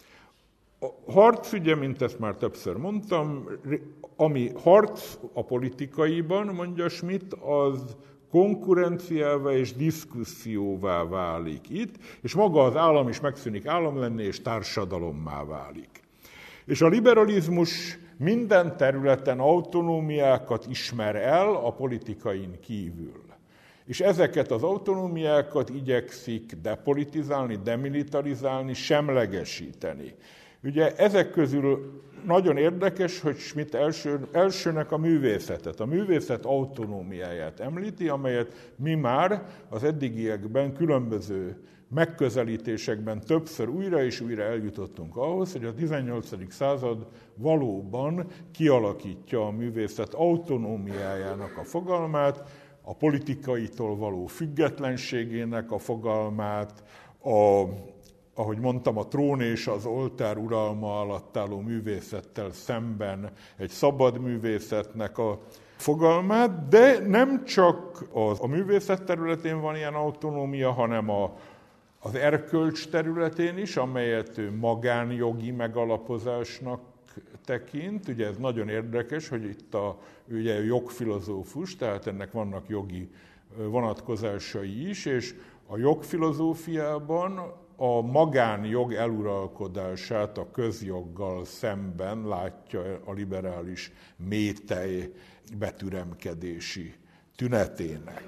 A harc, ugye, mint ezt már többször mondtam, ami harc a politikaiban, mondja Schmitt, az konkurenciává és diszkuszióvá válik itt, és maga az állam is megszűnik állam lenni, és társadalommá válik. És a liberalizmus minden területen autonómiákat ismer el a politikain kívül. És ezeket az autonómiákat igyekszik depolitizálni, demilitarizálni, semlegesíteni. Ugye ezek közül nagyon érdekes, hogy Schmitt első, elsőnek a művészetet, a művészet autonómiáját említi, amelyet mi már az eddigiekben különböző megközelítésekben többször újra és újra eljutottunk ahhoz, hogy a tizennyolcadik század valóban kialakítja a művészet autonómiájának a fogalmát, a politikaitól való függetlenségének a fogalmát, a, ahogy mondtam, a trón és az oltár uralma alatt álló művészettel szemben egy szabad művészetnek a fogalmát, de nem csak az, a művészet területén van ilyen autonómia, hanem a, az erkölcs területén is, amelyet ő magánjogi megalapozásnak tekint. Ugye ez nagyon érdekes, hogy itt a, ugye a jogfilozófus, tehát ennek vannak jogi vonatkozásai is, és a jogfilozófiában a magánjog eluralkodását a közjoggal szemben látja a liberális métej betüremkedési tünetének.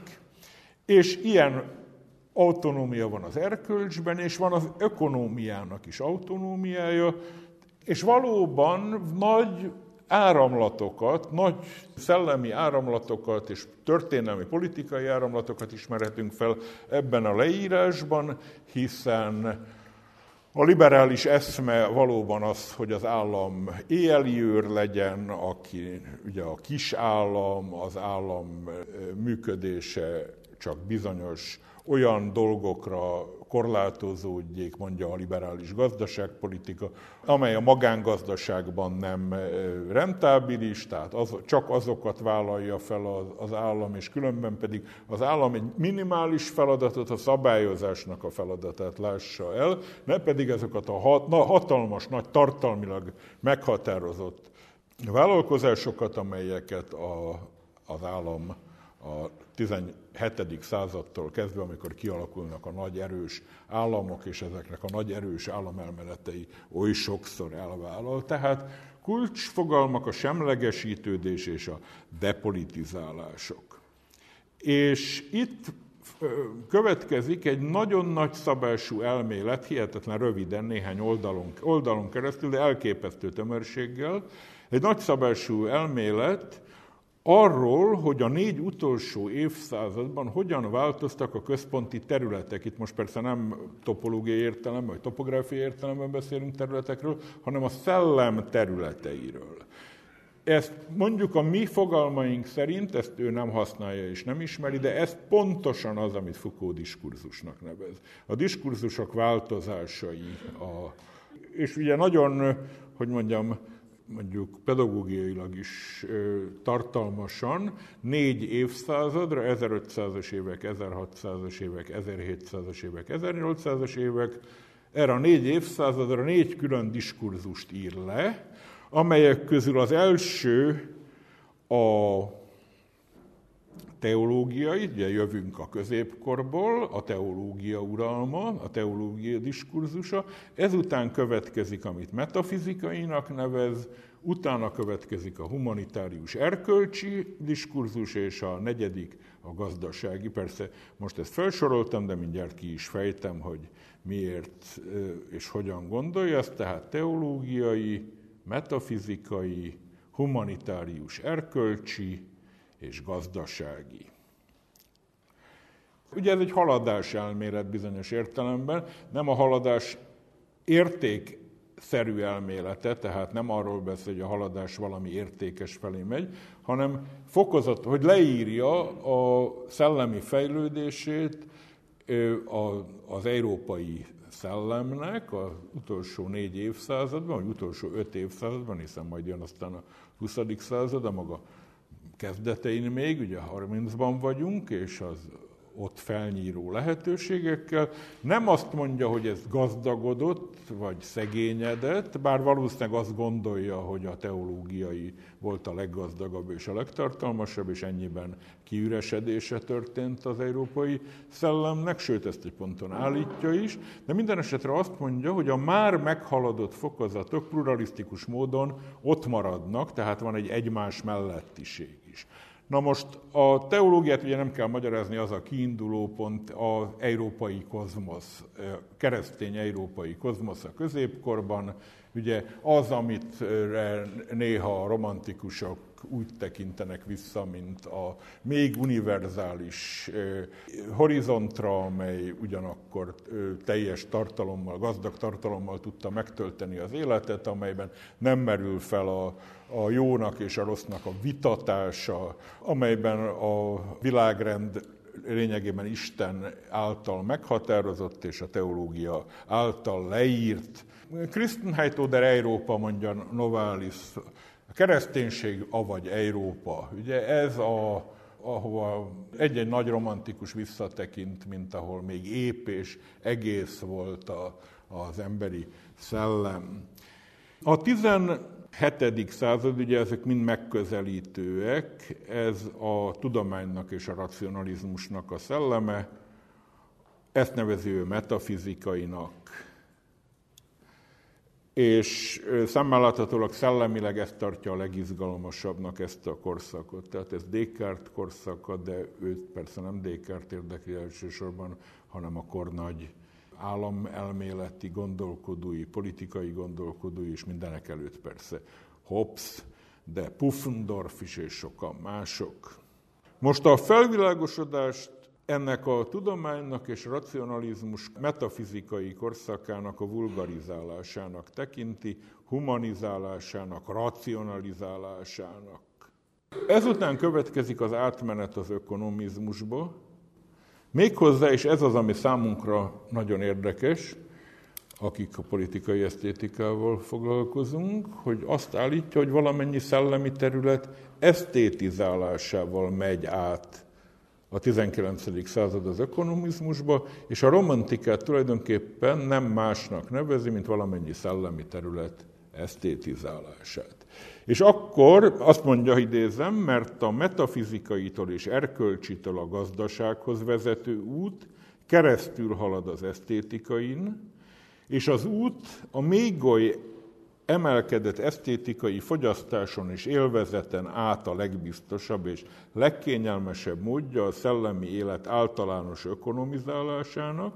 És ilyen autonómia van az erkölcsben, és van az ökonómiának is autonómiája, és valóban nagy áramlatokat, nagy szellemi áramlatokat és történelmi politikai áramlatokat ismerhetünk fel ebben a leírásban, hiszen a liberális eszme valóban az, hogy az állam éjjeli őr legyen, aki ugye a kis állam, az állam működése csak bizonyos olyan dolgokra korlátozódjék, mondja a liberális gazdaságpolitika, amely a magángazdaságban nem rentábilis, tehát az, csak azokat vállalja fel az, az állam, és különben pedig az állam egy minimális feladatot, a szabályozásnak a feladatát lássa el, ne pedig ezeket a hat, na, hatalmas, nagy tartalmilag meghatározott vállalkozásokat, amelyeket a, az állam a tizenhetedik századtól kezdve, amikor kialakulnak a nagy erős államok, és ezeknek a nagy erős államelméletei oly sokszor elvállal. Tehát kulcsfogalmak a semlegesítődés és a depolitizálások. És itt következik egy nagyon nagy szabású elmélet, hihetetlen röviden, néhány oldalon, oldalon keresztül, de elképesztő tömörséggel, egy nagy szabású elmélet, arról, hogy a négy utolsó évszázadban hogyan változtak a központi területek. Itt most persze nem topológiai értelemben, vagy topográfiai értelemben beszélünk területekről, hanem a szellem területeiről. Ezt mondjuk a mi fogalmaink szerint, ezt ő nem használja és nem ismeri, de ez pontosan az, amit Foucault diskurzusnak nevez. A diskurzusok változásai, a, és ugye nagyon, hogy mondjam, mondjuk pedagógiailag is tartalmasan négy évszázadra, ezerötszázas évek, ezerhatszázas évek, ezerhétszázas évek, ezernyolcszázas évek, erre a négy évszázadra négy külön diskurzust ír le, amelyek közül az első a teológiai, ugye jövünk a középkorból, a teológia uralma, a teológia diskurzusa, ezután következik, amit metafizikainak nevez, utána következik a humanitárius erkölcsi diskurzus, és a negyedik a gazdasági. Persze most ezt felsoroltam, de mindjárt ki is fejtem, hogy miért és hogyan gondolja ezt, tehát teológiai, metafizikai, humanitárius erkölcsi, és gazdasági. Ugye ez egy haladás elmélet bizonyos értelemben, nem a haladás értékszerű elmélete, tehát nem arról beszél, hogy a haladás valami értékes felé megy, hanem fokozat, hogy leírja a szellemi fejlődését az európai szellemnek az utolsó négy évszázadban, vagy utolsó öt évszázadban, hiszen majd jön aztán a huszadik század, a maga kezdetein még, ugye harmincban vagyunk, és az ott felnyíró lehetőségekkel. Nem azt mondja, hogy ez gazdagodott, vagy szegényedett, bár valószínűleg azt gondolja, hogy a teológiai volt a leggazdagabb és a legtartalmasabb, és ennyiben kiüresedése történt az európai szellemnek, sőt, ezt egy ponton állítja is, de minden esetre azt mondja, hogy a már meghaladott fokozatok pluralisztikus módon ott maradnak, tehát van egy egymás mellettiség is. Na most a teológiát ugye nem kell magyarázni, az a kiinduló pont az európai kozmosz, keresztény európai kozmosz a középkorban, ugye az, amit néha a romantikusok úgy tekintenek vissza, mint a még univerzális horizontra, amely ugyanakkor teljes tartalommal, gazdag tartalommal tudta megtölteni az életet, amelyben nem merül fel a, a jónak és a rossznak a vitatása, amelyben a világrend lényegében Isten által meghatározott és a teológia által leírt. Christenheit oder Europa, mondja Novalis, a kereszténység avagy Európa. Ugye ez, a, ahova egy-egy nagy romantikus visszatekint, mint ahol még ép és egész volt a, az emberi szellem. A tizenhetedik század, ugye ezek mind megközelítőek, ez a tudománynak és a racionalizmusnak a szelleme, ezt nevezi ő metafizikainak, és szemmel láthatólag szellemileg ezt tartja a legizgalmasabbnak ezt a korszakot. Tehát ez Descartes korszaka, de őt persze nem Descartes érdekli elsősorban, hanem a kor nagy államelméleti gondolkodói, politikai gondolkodói, és mindenek előtt persze Hobbes, de Pufendorf is és sokan mások. Most a felvilágosodást ennek a tudománynak és racionalizmus metafizikai korszakának a vulgarizálásának tekinti, humanizálásának, racionalizálásának. Ezután következik az átmenet az ökonomizmusba, méghozzá, és ez az, ami számunkra nagyon érdekes, akik a politikai esztétikával foglalkozunk, hogy azt állítja, hogy valamennyi szellemi terület esztétizálásával megy át a tizenkilencedik század az ökonomizmusba, és a romantikát tulajdonképpen nem másnak nevezi, mint valamennyi szellemi terület esztétizálását. És akkor azt mondja, idézem, mert a metafizikaitól és erkölcsitől a gazdasághoz vezető út keresztül halad az esztétikain, és az út a mégoly emelkedett esztétikai fogyasztáson és élvezeten át a legbiztosabb és legkényelmesebb módja a szellemi élet általános ökonomizálásának,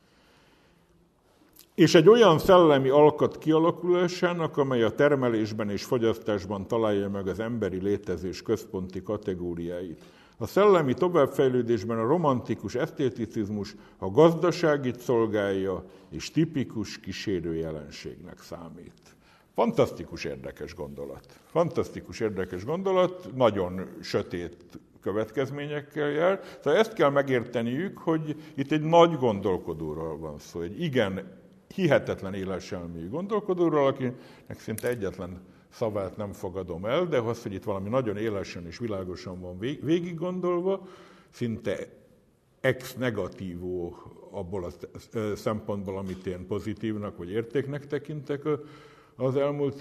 és egy olyan szellemi alkat kialakulásának, amely a termelésben és fogyasztásban találja meg az emberi létezés központi kategóriáit. A szellemi továbbfejlődésben a romantikus esztéticizmus a gazdaságit szolgálja, és tipikus kísérő jelenségnek számít. Fantasztikus érdekes gondolat. Fantasztikus érdekes gondolat, nagyon sötét következményekkel jár. Szóval ezt kell megérteniük, hogy itt egy nagy gondolkodóról van szó, egy igen hihetetlen éleselmű gondolkodóról, akinek szinte egyetlen szavát nem fogadom el, de az, hogy itt valami nagyon élesen és világosan van végig gondolva, szinte ex negatívó abból a szempontból, amit én pozitívnak vagy értéknek tekintek az elmúlt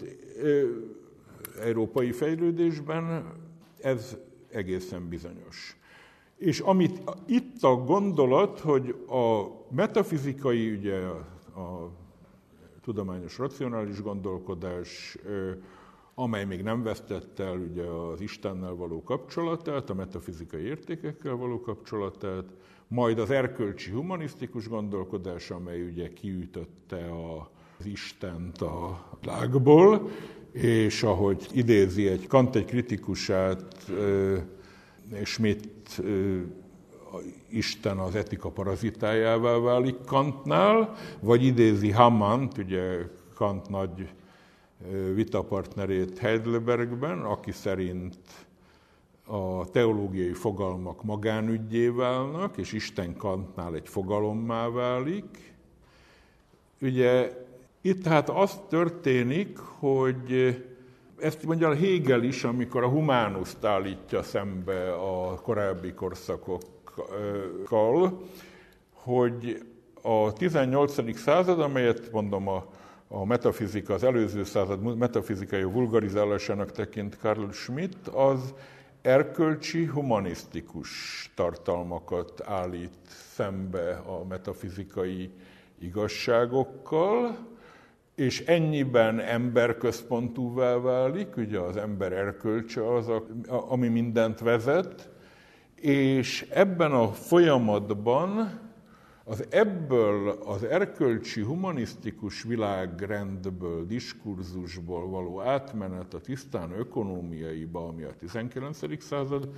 európai fejlődésben, ez egészen bizonyos. És amit itt a gondolat, hogy a metafizikai, ugye a tudományos racionális gondolkodás, amely még nem vesztette el ugye az Istennel való kapcsolatát, a metafizikai értékekkel való kapcsolatát, majd az erkölcsi humanisztikus gondolkodás, amely ugye kiütötte az Istent a világból, és ahogy idézi egy Kant egy kritikusát, Schmitt, Isten az etika parazitájává válik Kantnál, vagy idézi Hamannt, ugye Kant nagy vitapartnerét Heidelbergben, aki szerint a teológiai fogalmak magánüggyé válnak, és Isten Kantnál egy fogalommá válik. Ugye itt tehát az történik, hogy ezt mondja a Hegel is, amikor a humánuszt állítja szembe a korábbi korszakokkal, hogy a tizennyolcadik század, amelyet mondom a, a metafizika, az előző század metafizikai vulgarizálásának tekint Carl Schmitt, az erkölcsi, humanisztikus tartalmakat állít szembe a metafizikai igazságokkal, és ennyiben emberközpontúvá válik, ugye az ember erkölcse az, ami mindent vezet, és ebben a folyamatban az ebből az erkölcsi, humanisztikus világrendből, diskurzusból való átmenet a tisztán ökonómiaiba, ami a tizenkilencedik század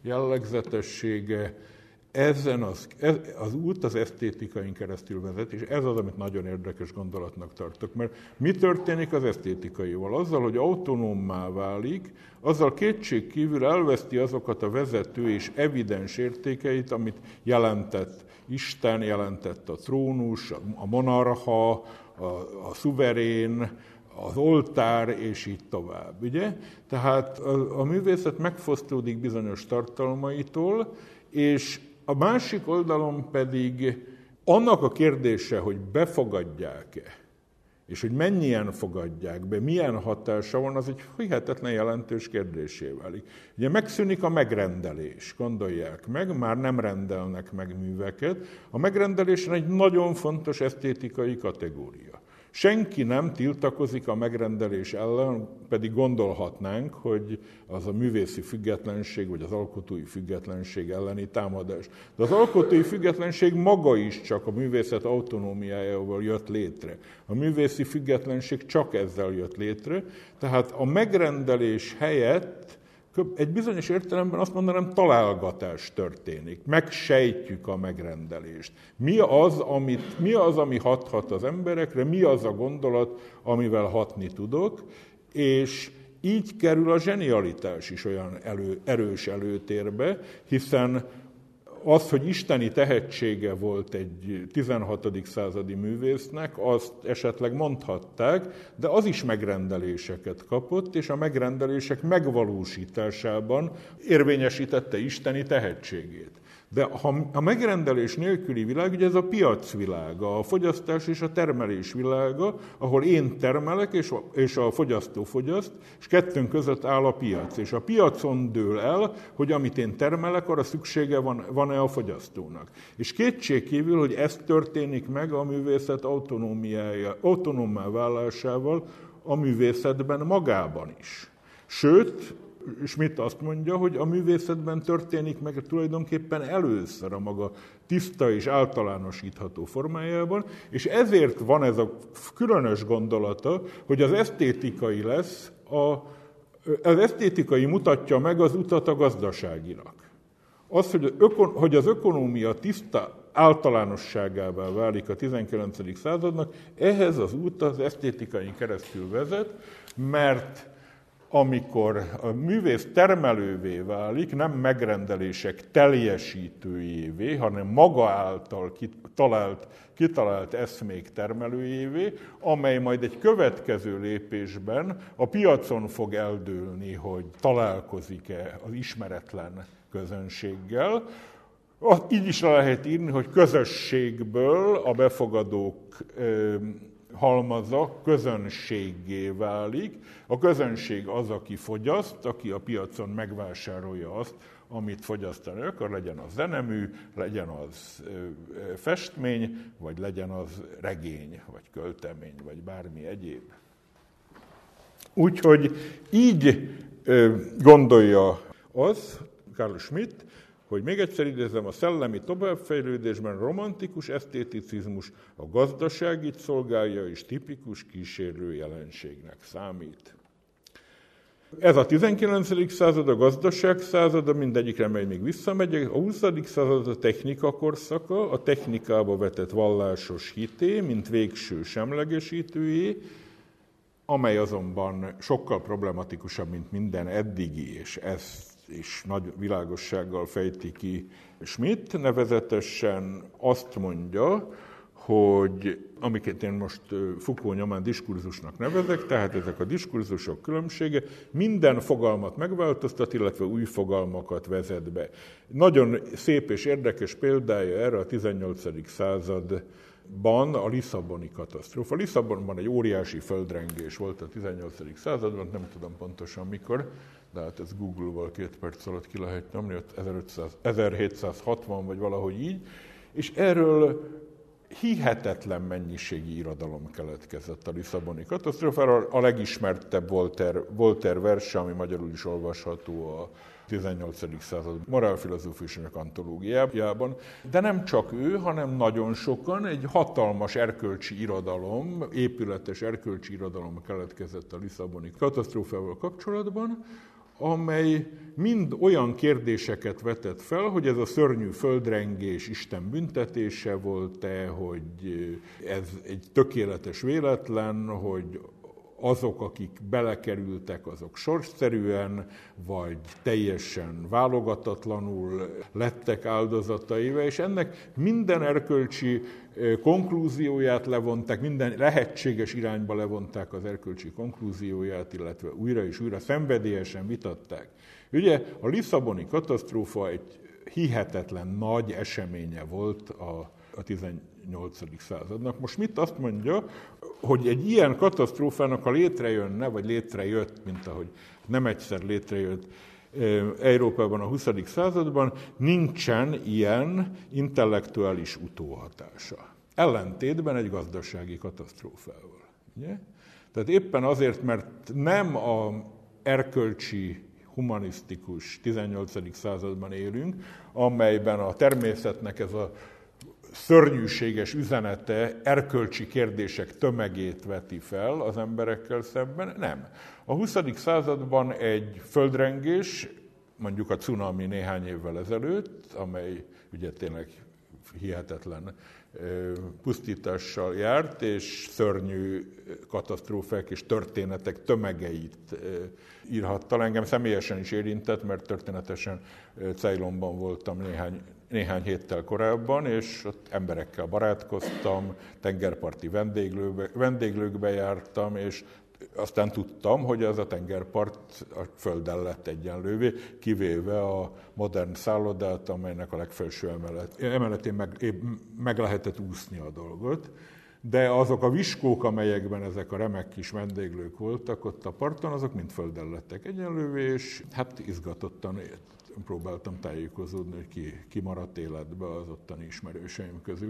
jellegzetessége, ezen az, ez, az út az esztétikain keresztül vezet, és ez az, amit nagyon érdekes gondolatnak tartok. Mert mi történik az esztétikaival? Azzal, hogy autonómmá válik, azzal kétségkívül elveszti azokat a vezető és evidens értékeit, amit jelentett Isten, jelentett a trónus, a monarcha, a, a szuverén, az oltár, és így tovább. Ugye? Tehát a, a művészet megfosztódik bizonyos tartalmaitól, és a másik oldalon pedig annak a kérdése, hogy befogadják-e, és hogy mennyien fogadják be, milyen hatása van, az egy hihetetlen jelentős kérdésé válik. Ugye megszűnik a megrendelés, gondolják meg, már nem rendelnek meg műveket. A megrendelés egy nagyon fontos esztétikai kategória. Senki nem tiltakozik a megrendelés ellen, pedig gondolhatnánk, hogy az a művészi függetlenség, vagy az alkotói függetlenség elleni támadás. De az alkotói függetlenség maga is csak a művészet autonómiájával jött létre. A művészi függetlenség csak ezzel jött létre, tehát a megrendelés helyett egy bizonyos értelemben azt mondanám, találgatás történik. Megsejtjük a megrendelést. Mi az, amit, mi az, ami hathat az emberekre, mi az a gondolat, amivel hatni tudok, és így kerül a zsenialitás is olyan elő, erős előtérbe, hiszen az, hogy isteni tehetsége volt egy tizenhatodik századi művésznek, azt esetleg mondhatták, de az is megrendeléseket kapott, és a megrendelések megvalósításában érvényesítette isteni tehetségét. De ha a megrendelés nélküli világ, ugye ez a piacvilága, a fogyasztás és a termelés világa, ahol én termelek, és a, és a fogyasztó fogyaszt, és kettőnk között áll a piac. És a piacon dől el, hogy amit én termelek, arra szüksége van, van-e a fogyasztónak. És kétségkívül, hogy ez történik meg a művészet autonómiája, autonómmá válásával a művészetben magában is. Sőt, Schmitt azt mondja, hogy a művészetben történik meg tulajdonképpen először a maga tiszta és általánosítható formájában, és ezért van ez a különös gondolata, hogy az esztétikai lesz, a, az esztétikai mutatja meg az utat a gazdaságinak. Az, hogy, ökon, hogy az ökonómia tiszta általánosságává válik a tizenkilencedik századnak, ehhez az út az esztétikain keresztül vezet, mert amikor a művész termelővé válik, nem megrendelések teljesítőjévé, hanem maga által kitalált, kitalált eszmék termelőjévé, amely majd egy következő lépésben a piacon fog eldőlni, hogy találkozik-e az ismeretlen közönséggel. Így is le lehet írni, hogy közösségből a befogadók halmaza közönséggé válik. A közönség az, aki fogyaszt, aki a piacon megvásárolja azt, amit fogyasztani akar, legyen az zenemű, legyen az festmény, vagy legyen az regény, vagy költemény, vagy bármi egyéb. Úgyhogy így gondolja az, Carl Schmitt, hogy még egyszer idézem, a szellemi továbbfejlődésben romantikus esztéticizmus a gazdaságit szolgálja és tipikus kísérő jelenségnek számít. Ez a tizenkilencedik század, a gazdaság százada, mindegyikre mely még visszamegyek, a huszadik század a technika korszaka, a technikába vetett vallásos hité, mint végső semlegesítőjé, amely azonban sokkal problematikusabb, mint minden eddigi, és ezt és nagy világossággal fejti ki Schmitt, nevezetesen azt mondja, hogy amiket én most Foucault nyomán diskurzusnak nevezek, tehát ezek a diskurzusok különbsége minden fogalmat megváltoztat, illetve új fogalmakat vezet be. Nagyon szép és érdekes példája erre a tizennyolcadik században a lisszaboni katasztrófa. Lisszabonban egy óriási földrengés volt a tizennyolcadik században, nem tudom pontosan mikor, de hát ez Google-val két perc alatt ki lehet nyomni, ezerhétszázhatvan vagy valahogy így, és erről hihetetlen mennyiségi irodalom keletkezett a lisszaboni katasztrófáról. A legismertebb Voltaire, Voltaire verse, ami magyarul is olvasható a tizennyolcadik század morálfilozófusnak antológiájában. De nem csak ő, hanem nagyon sokan, egy hatalmas erkölcsi irodalom, épületes erkölcsi irodalom keletkezett a lisszaboni katasztrófával kapcsolatban, amely mind olyan kérdéseket vetett fel, hogy ez a szörnyű földrengés Isten büntetése volt-e, hogy ez egy tökéletes véletlen, hogy azok, akik belekerültek, azok sorsszerűen, vagy teljesen válogatatlanul lettek áldozataiva, és ennek minden erkölcsi konklúzióját levonták, minden lehetséges irányba levonták az erkölcsi konklúzióját, illetve újra és újra szenvedélyesen vitatták. Ugye a lisszaboni katasztrófa egy hihetetlen nagy eseménye volt a, a tizennyolcadik századnak. Most mit azt mondja, hogy egy ilyen katasztrófának, ha létrejönne, vagy létrejött, mint ahogy nem egyszer létrejött Európában a huszadik században, nincsen ilyen intellektuális utóhatása. Ellentétben egy gazdasági katasztrófával. Ugye? Tehát éppen azért, mert nem a erkölcsi, humanisztikus tizennyolcadik században élünk, amelyben a természetnek ez a szörnyűséges üzenete erkölcsi kérdések tömegét veti fel az emberekkel szemben. Nem. A huszadik században egy földrengés, mondjuk a cunami néhány évvel ezelőtt, amely ugye tényleg hihetetlen pusztítással járt, és szörnyű katasztrófák és történetek tömegeit írhatta. Engem személyesen is érintett, mert történetesen Ceylonban voltam néhány, néhány héttel korábban, és ott emberekkel barátkoztam, tengerparti vendéglőbe, vendéglőkbe jártam, és aztán tudtam, hogy az a tengerpart a földdel lett egyenlővé, kivéve a modern szállodát, amelynek a legfelső emelet, emeletén meg, meg lehetett úszni a dolgot. De azok a viskók, amelyekben ezek a remek kis vendéglők voltak ott a parton, azok mind földdel lettek egyenlővé, és hát izgatottan próbáltam tájékozódni, hogy ki, ki maradt életbe az ottani ismerőseim közül.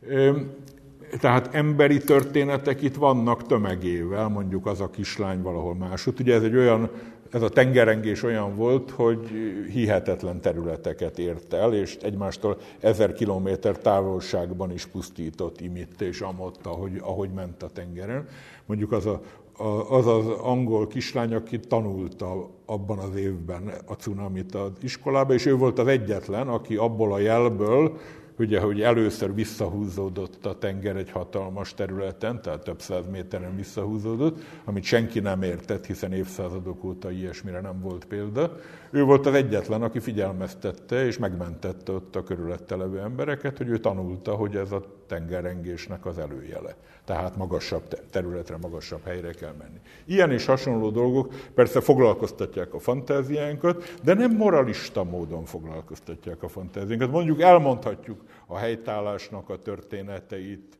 Tehát emberi történetek itt vannak tömegével, mondjuk az a kislány valahol máshogy. Ugye ez egy olyan, ez a tengerengés olyan volt, hogy hihetetlen területeket ért el, és egymástól ezer kilométer távolságban is pusztított imitt és amott, ahogy, ahogy ment a tengeren. Mondjuk az a, az az angol kislány, aki tanulta abban az évben a cunamit az iskolában, és ő volt az egyetlen, aki abból a jelből, ugye, hogy először visszahúzódott a tenger egy hatalmas területen, tehát több száz méteren visszahúzódott, amit senki nem értett, hiszen évszázadok óta ilyesmire nem volt példa. Ő volt az egyetlen, aki figyelmeztette és megmentette ott a körülötte levő embereket, hogy ő tanulta, hogy ez a tengerrengésnek az előjele. Tehát magasabb területre, magasabb helyre kell menni. Ilyen és hasonló dolgok persze foglalkoztatják a fantáziánkat, de nem moralista módon foglalkoztatják a fantáziánkat. Mondjuk elmondhatjuk a helytállásnak a történeteit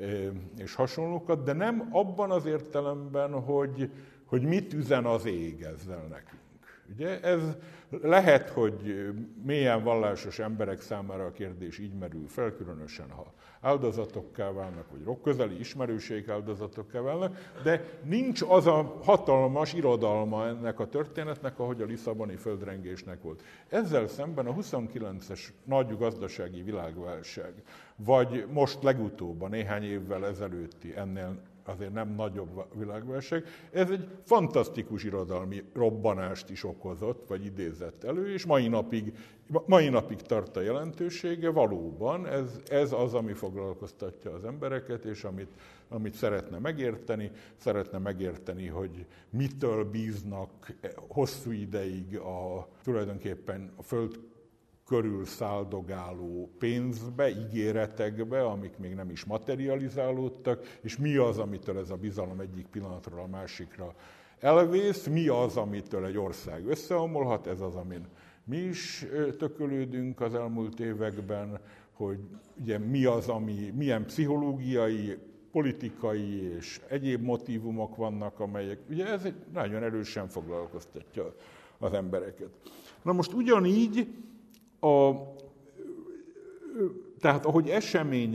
és hasonlókat, de nem abban az értelemben, hogy, hogy mit üzen az ég ezzel nekünk. Ugye ez lehet, hogy mélyen vallásos emberek számára a kérdés így merül fel, különösen ha áldozatokká válnak, vagy közeli ismerőség áldozatokká válnak, de nincs az a hatalmas irodalma ennek a történetnek, ahogy a lisszaboni földrengésnek volt. Ezzel szemben a huszonkilences nagy gazdasági világválság, vagy most legutóbb, a néhány évvel ezelőtti ennél azért nem nagyobb világválság, ez egy fantasztikus irodalmi robbanást is okozott, vagy idézett elő, és mai napig, mai napig tart a jelentősége. Valóban ez, ez az, ami foglalkoztatja az embereket, és amit, amit szeretne megérteni, szeretne megérteni, hogy mitől bíznak hosszú ideig a, tulajdonképpen a föld körül száldogáló pénzbe, ígéretekbe, amik még nem is materializálódtak, és mi az, amitől ez a bizalom egyik pillanatról a másikra elvész, mi az, amitől egy ország összeomolhat, ez az, amin mi is tökölődünk az elmúlt években, hogy ugye mi az, ami, milyen pszichológiai, politikai és egyéb motívumok vannak, amelyek, ugye ez egy nagyon erősen foglalkoztatja az embereket. Na most ugyanígy, A, tehát ahogy események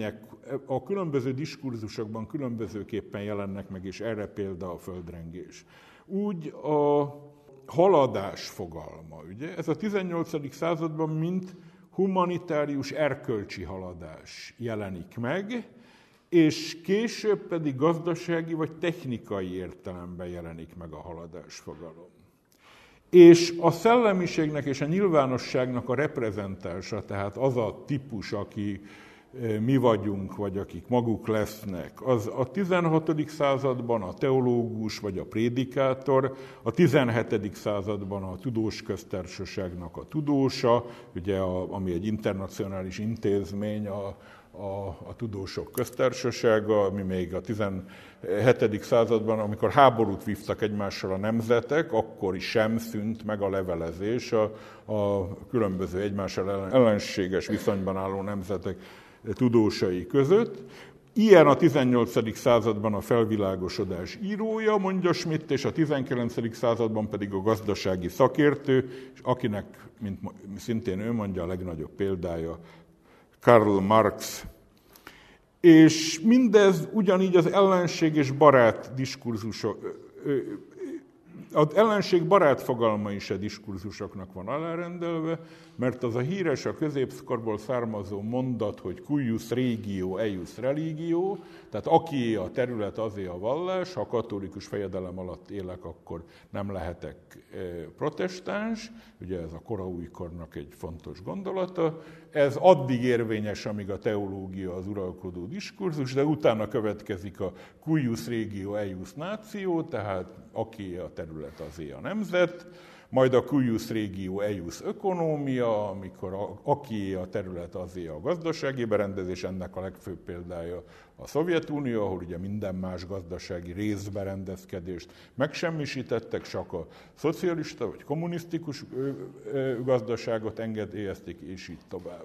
a különböző diskurzusokban különbözőképpen jelennek meg, és erre példa a földrengés. Úgy a haladás fogalma, ugye? Ez a tizennyolcadik században mint humanitárius erkölcsi haladás jelenik meg, és később pedig gazdasági vagy technikai értelemben jelenik meg a haladás fogalom. És a szellemiségnek és a nyilvánosságnak a reprezentása, tehát az a típus, aki mi vagyunk, vagy akik maguk lesznek, az a tizenhatodik században a teológus vagy a prédikátor, a tizenhetedik században a tudós köztársaságnak a tudósa, ugye a, ami egy internacionális intézmény, a, a, a tudósok köztársasága, ami még a tizenhetedik században, amikor háborút vívtak egymással a nemzetek, akkor is sem szűnt meg a levelezés a, a különböző egymással ellenséges viszonyban álló nemzetek tudósai között. Ilyen a tizennyolcadik században a felvilágosodás írója, mondja Schmitt, és a tizenkilencedik században pedig a gazdasági szakértő, és akinek, mint szintén ő mondja, a legnagyobb példája Karl Marx. És mindez ugyanígy az ellenség és barát diskurzusok, az ellenség barát fogalma is a diskurzusoknak van alárendelve, mert az a híres, a középkorból származó mondat, hogy cuius regio eius religio, tehát aki a terület, azé a vallás, ha a katolikus fejedelem alatt élek, akkor nem lehetek protestáns, ugye ez a koraújkornak egy fontos gondolata. Ez addig érvényes, amíg a teológia az uralkodó diskurzus, de utána következik a cuius regio eius natio, tehát aki a terület, azé a nemzet, majd a cuius regio eius ökonómia, amikor a, aki a terület, azé a gazdasági berendezés, ennek a legfőbb példája a Szovjetunió, ahol ugye minden más gazdasági részberendezkedést megsemmisítettek, csak a szocialista vagy kommunisztikus gazdaságot engedélyezték, és így tovább.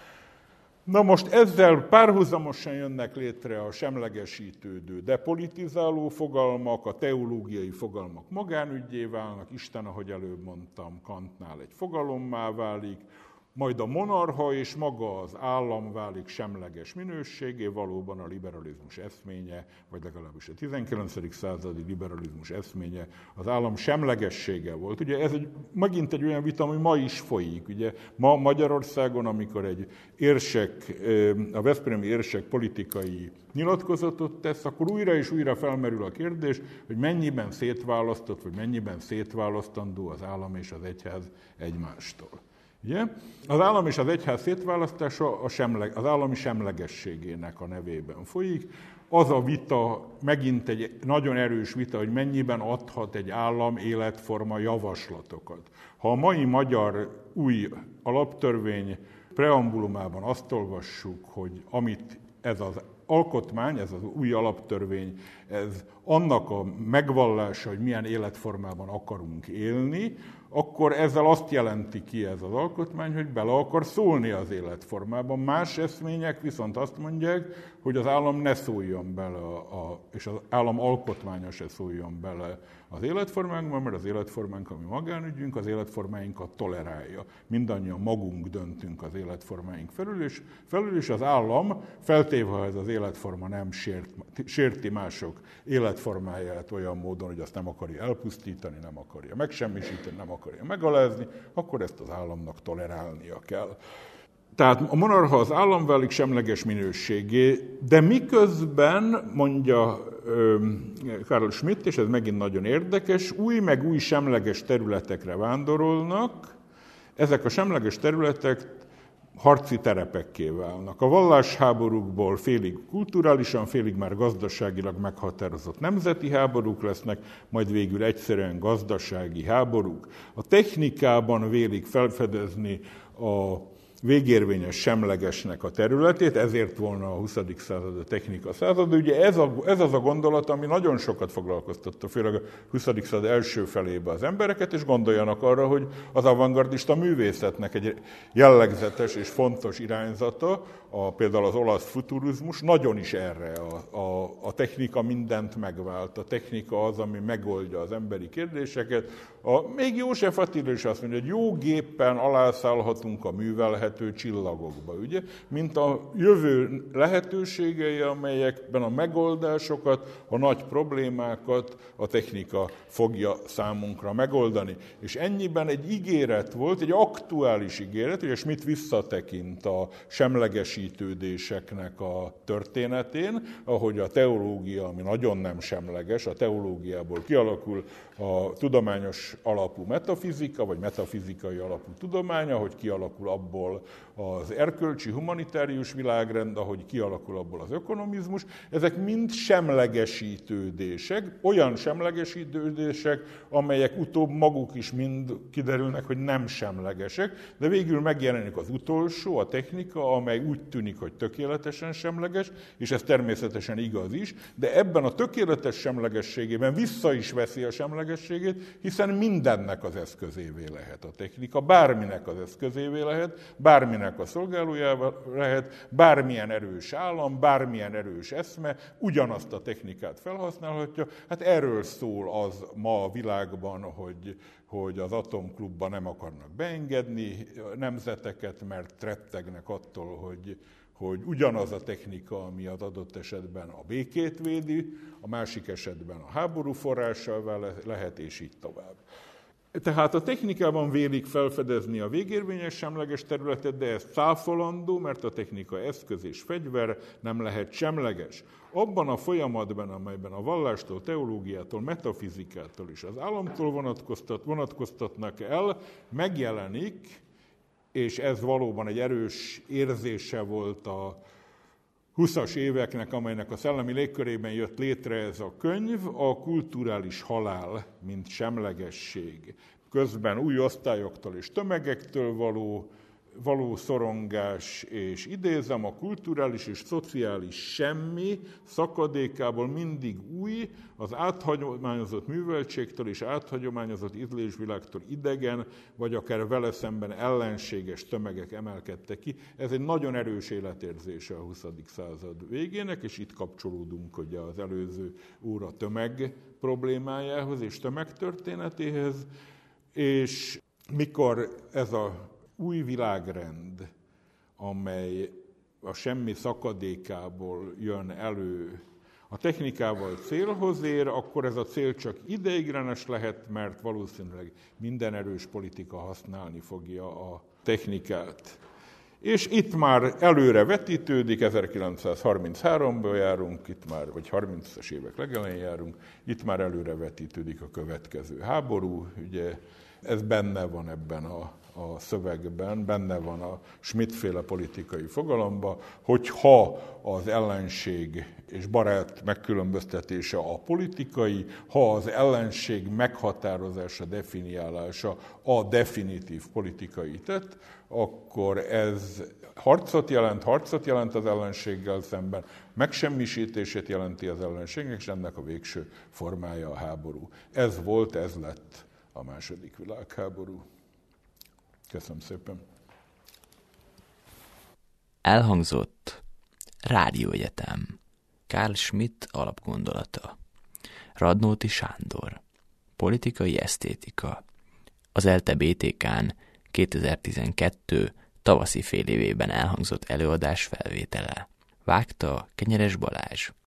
Na most ezzel párhuzamosan jönnek létre a semlegesítődő, depolitizáló fogalmak, a teológiai fogalmak magánüggyé válnak, Isten, ahogy előbb mondtam, Kantnál egy fogalommá válik, majd a monarcha és maga az állam válik semleges minőségé, valóban a liberalizmus eszménye, vagy legalábbis a tizenkilencedik századi liberalizmus eszménye az állam semlegessége volt. Ugye ez egy, megint egy olyan vita, ami ma is folyik. Ugye ma Magyarországon, amikor egy érsek, a veszprémi érsek politikai nyilatkozatot tesz, akkor újra és újra felmerül a kérdés, hogy mennyiben szétválasztott, vagy mennyiben szétválasztandó az állam és az egyház egymástól. Ugye? Az állam és az egyház szétválasztása a semleg, az állami semlegességének a nevében folyik. Az a vita, megint egy nagyon erős vita, hogy mennyiben adhat egy állam életforma javaslatokat. Ha a mai magyar új alaptörvény preambulumában azt olvassuk, hogy amit ez az alkotmány, ez az új alaptörvény, ez annak a megvallása, hogy milyen életformában akarunk élni, akkor ezzel azt jelenti ki ez az alkotmány, hogy bele akar szólni az életformában. Más eszmények viszont azt mondják, hogy az állam ne szóljon bele, a, a, és az állam alkotmánya se szóljon bele az életformánkban, mert az életformánk, ami magánügyünk, az életformáinkat tolerálja. Mindannyian magunk döntünk az életformáink felül, és, felül, és az állam, feltéve, ha ez az életforma nem sért, sérti mások életformáját olyan módon, hogy azt nem akarja elpusztítani, nem akarja megsemmisíteni, nem akarja megalázni, akkor ezt az államnak tolerálnia kell. Tehát a monarcha az állam válik semleges minőségé, de miközben, mondja Karl Schmitt, és ez megint nagyon érdekes, új meg új semleges területekre vándorolnak, ezek a semleges területek harci terepekké válnak. A vallásháborúkból félig kulturálisan, félig már gazdaságilag meghatározott nemzeti háborúk lesznek, majd végül egyszerűen gazdasági háborúk. A technikában vélik felfedezni a végérvényes semlegesnek a területét, ezért volna a huszadik század a technika század. Ugye ez, a, ez az a gondolat, ami nagyon sokat foglalkoztatta, főleg a huszadik század első felébe az embereket, és gondoljanak arra, hogy az avantgardista művészetnek egy jellegzetes és fontos irányzata a, például az olasz futurizmus nagyon is erre, a, a, a technika mindent megvált, a technika az, ami megoldja az emberi kérdéseket. A, még József Attila is azt mondja, hogy jó géppen alászállhatunk a művelhető csillagokba, ugye? Mint a jövő lehetőségei, amelyekben a megoldásokat, a nagy problémákat a technika fogja számunkra megoldani. És ennyiben egy ígéret volt, egy aktuális ígéret, ugye Schmitt visszatekint a semlegesítődéseknek a történetén, ahogy a teológia, ami nagyon nem semleges, a teológiából kialakul a tudományos alapú metafizika, vagy metafizikai alapú tudomány, ahogy kialakul abból az erkölcsi, humanitárius világrend, ahogy kialakul abból az ökonomizmus, ezek mind semlegesítődések, olyan semlegesítődések, amelyek utóbb maguk is mind kiderülnek, hogy nem semlegesek, de végül megjelenik az utolsó, a technika, amely úgy tűnik, hogy tökéletesen semleges, és ez természetesen igaz is, de ebben a tökéletes semlegességében vissza is veszi a semlegességét, hiszen mindennek az eszközévé lehet a technika, bárminek az eszközévé lehet, bárminek a szolgálójával lehet, bármilyen erős állam, bármilyen erős eszme, ugyanazt a technikát felhasználhatja. Hát erről szól az ma a világban, hogy, hogy az atomklubba nem akarnak beengedni nemzeteket, mert rettegnek attól, hogy, hogy ugyanaz a technika, ami az adott esetben a békét védi, a másik esetben a háború forrásával lehet, és így tovább. Tehát a technikában vélik felfedezni a végérvényes semleges területet, de ez cáfolandó, mert a technika eszköz és fegyver nem lehet semleges. Abban a folyamatban, amelyben a vallástól, teológiától, metafizikától és az államtól vonatkoztat, vonatkoztatnak el, megjelenik, és ez valóban egy erős érzése volt a huszas éveknek, amelynek a szellemi légkörében jött létre ez a könyv, a kulturális halál, mint semlegesség. Közben új osztályoktól és tömegektől való, való szorongás, és idézem, a kulturális és szociális semmi szakadékából mindig új, az áthagyományozott műveltségtől és áthagyományozott ízlésvilágtól idegen, vagy akár vele szemben ellenséges tömegek emelkedtek ki. Ez egy nagyon erős életérzése a huszadik század végének, és itt kapcsolódunk ugye az előző óra tömeg problémájához és tömegtörténetéhez, és mikor ez a új világrend, amely a semmi szakadékából jön elő, a technikával célhoz ér, akkor ez a cél csak ideiglenes lehet, mert valószínűleg minden erős politika használni fogja a technikát. És itt már előre vetítődik, ezerkilencszázharmincháромból járunk, itt már, vagy harmincas évek legelején járunk, itt már előre vetítődik a következő háború, ugye ez benne van ebben a, a szövegben, benne van a Schmitt-féle politikai fogalomban, hogy ha az ellenség és barát megkülönböztetése a politikai, ha az ellenség meghatározása, definiálása a definitív politikai tett, akkor ez harcot jelent, harcot jelent az ellenséggel szemben, megsemmisítését jelenti az ellenségnek, és ennek a végső formája a háború. Ez volt, ez lett a második világháború. Köszönöm szépen. Elhangzott Rádióegyetem. Carl Schmitt alapgondolata. Radnóti Sándor. Politikai esztétika. Az ELTE bé té kán kétezer-tizenkettő tavaszi félévében elhangzott előadás felvétele. Vágta Kenyeres Balázs.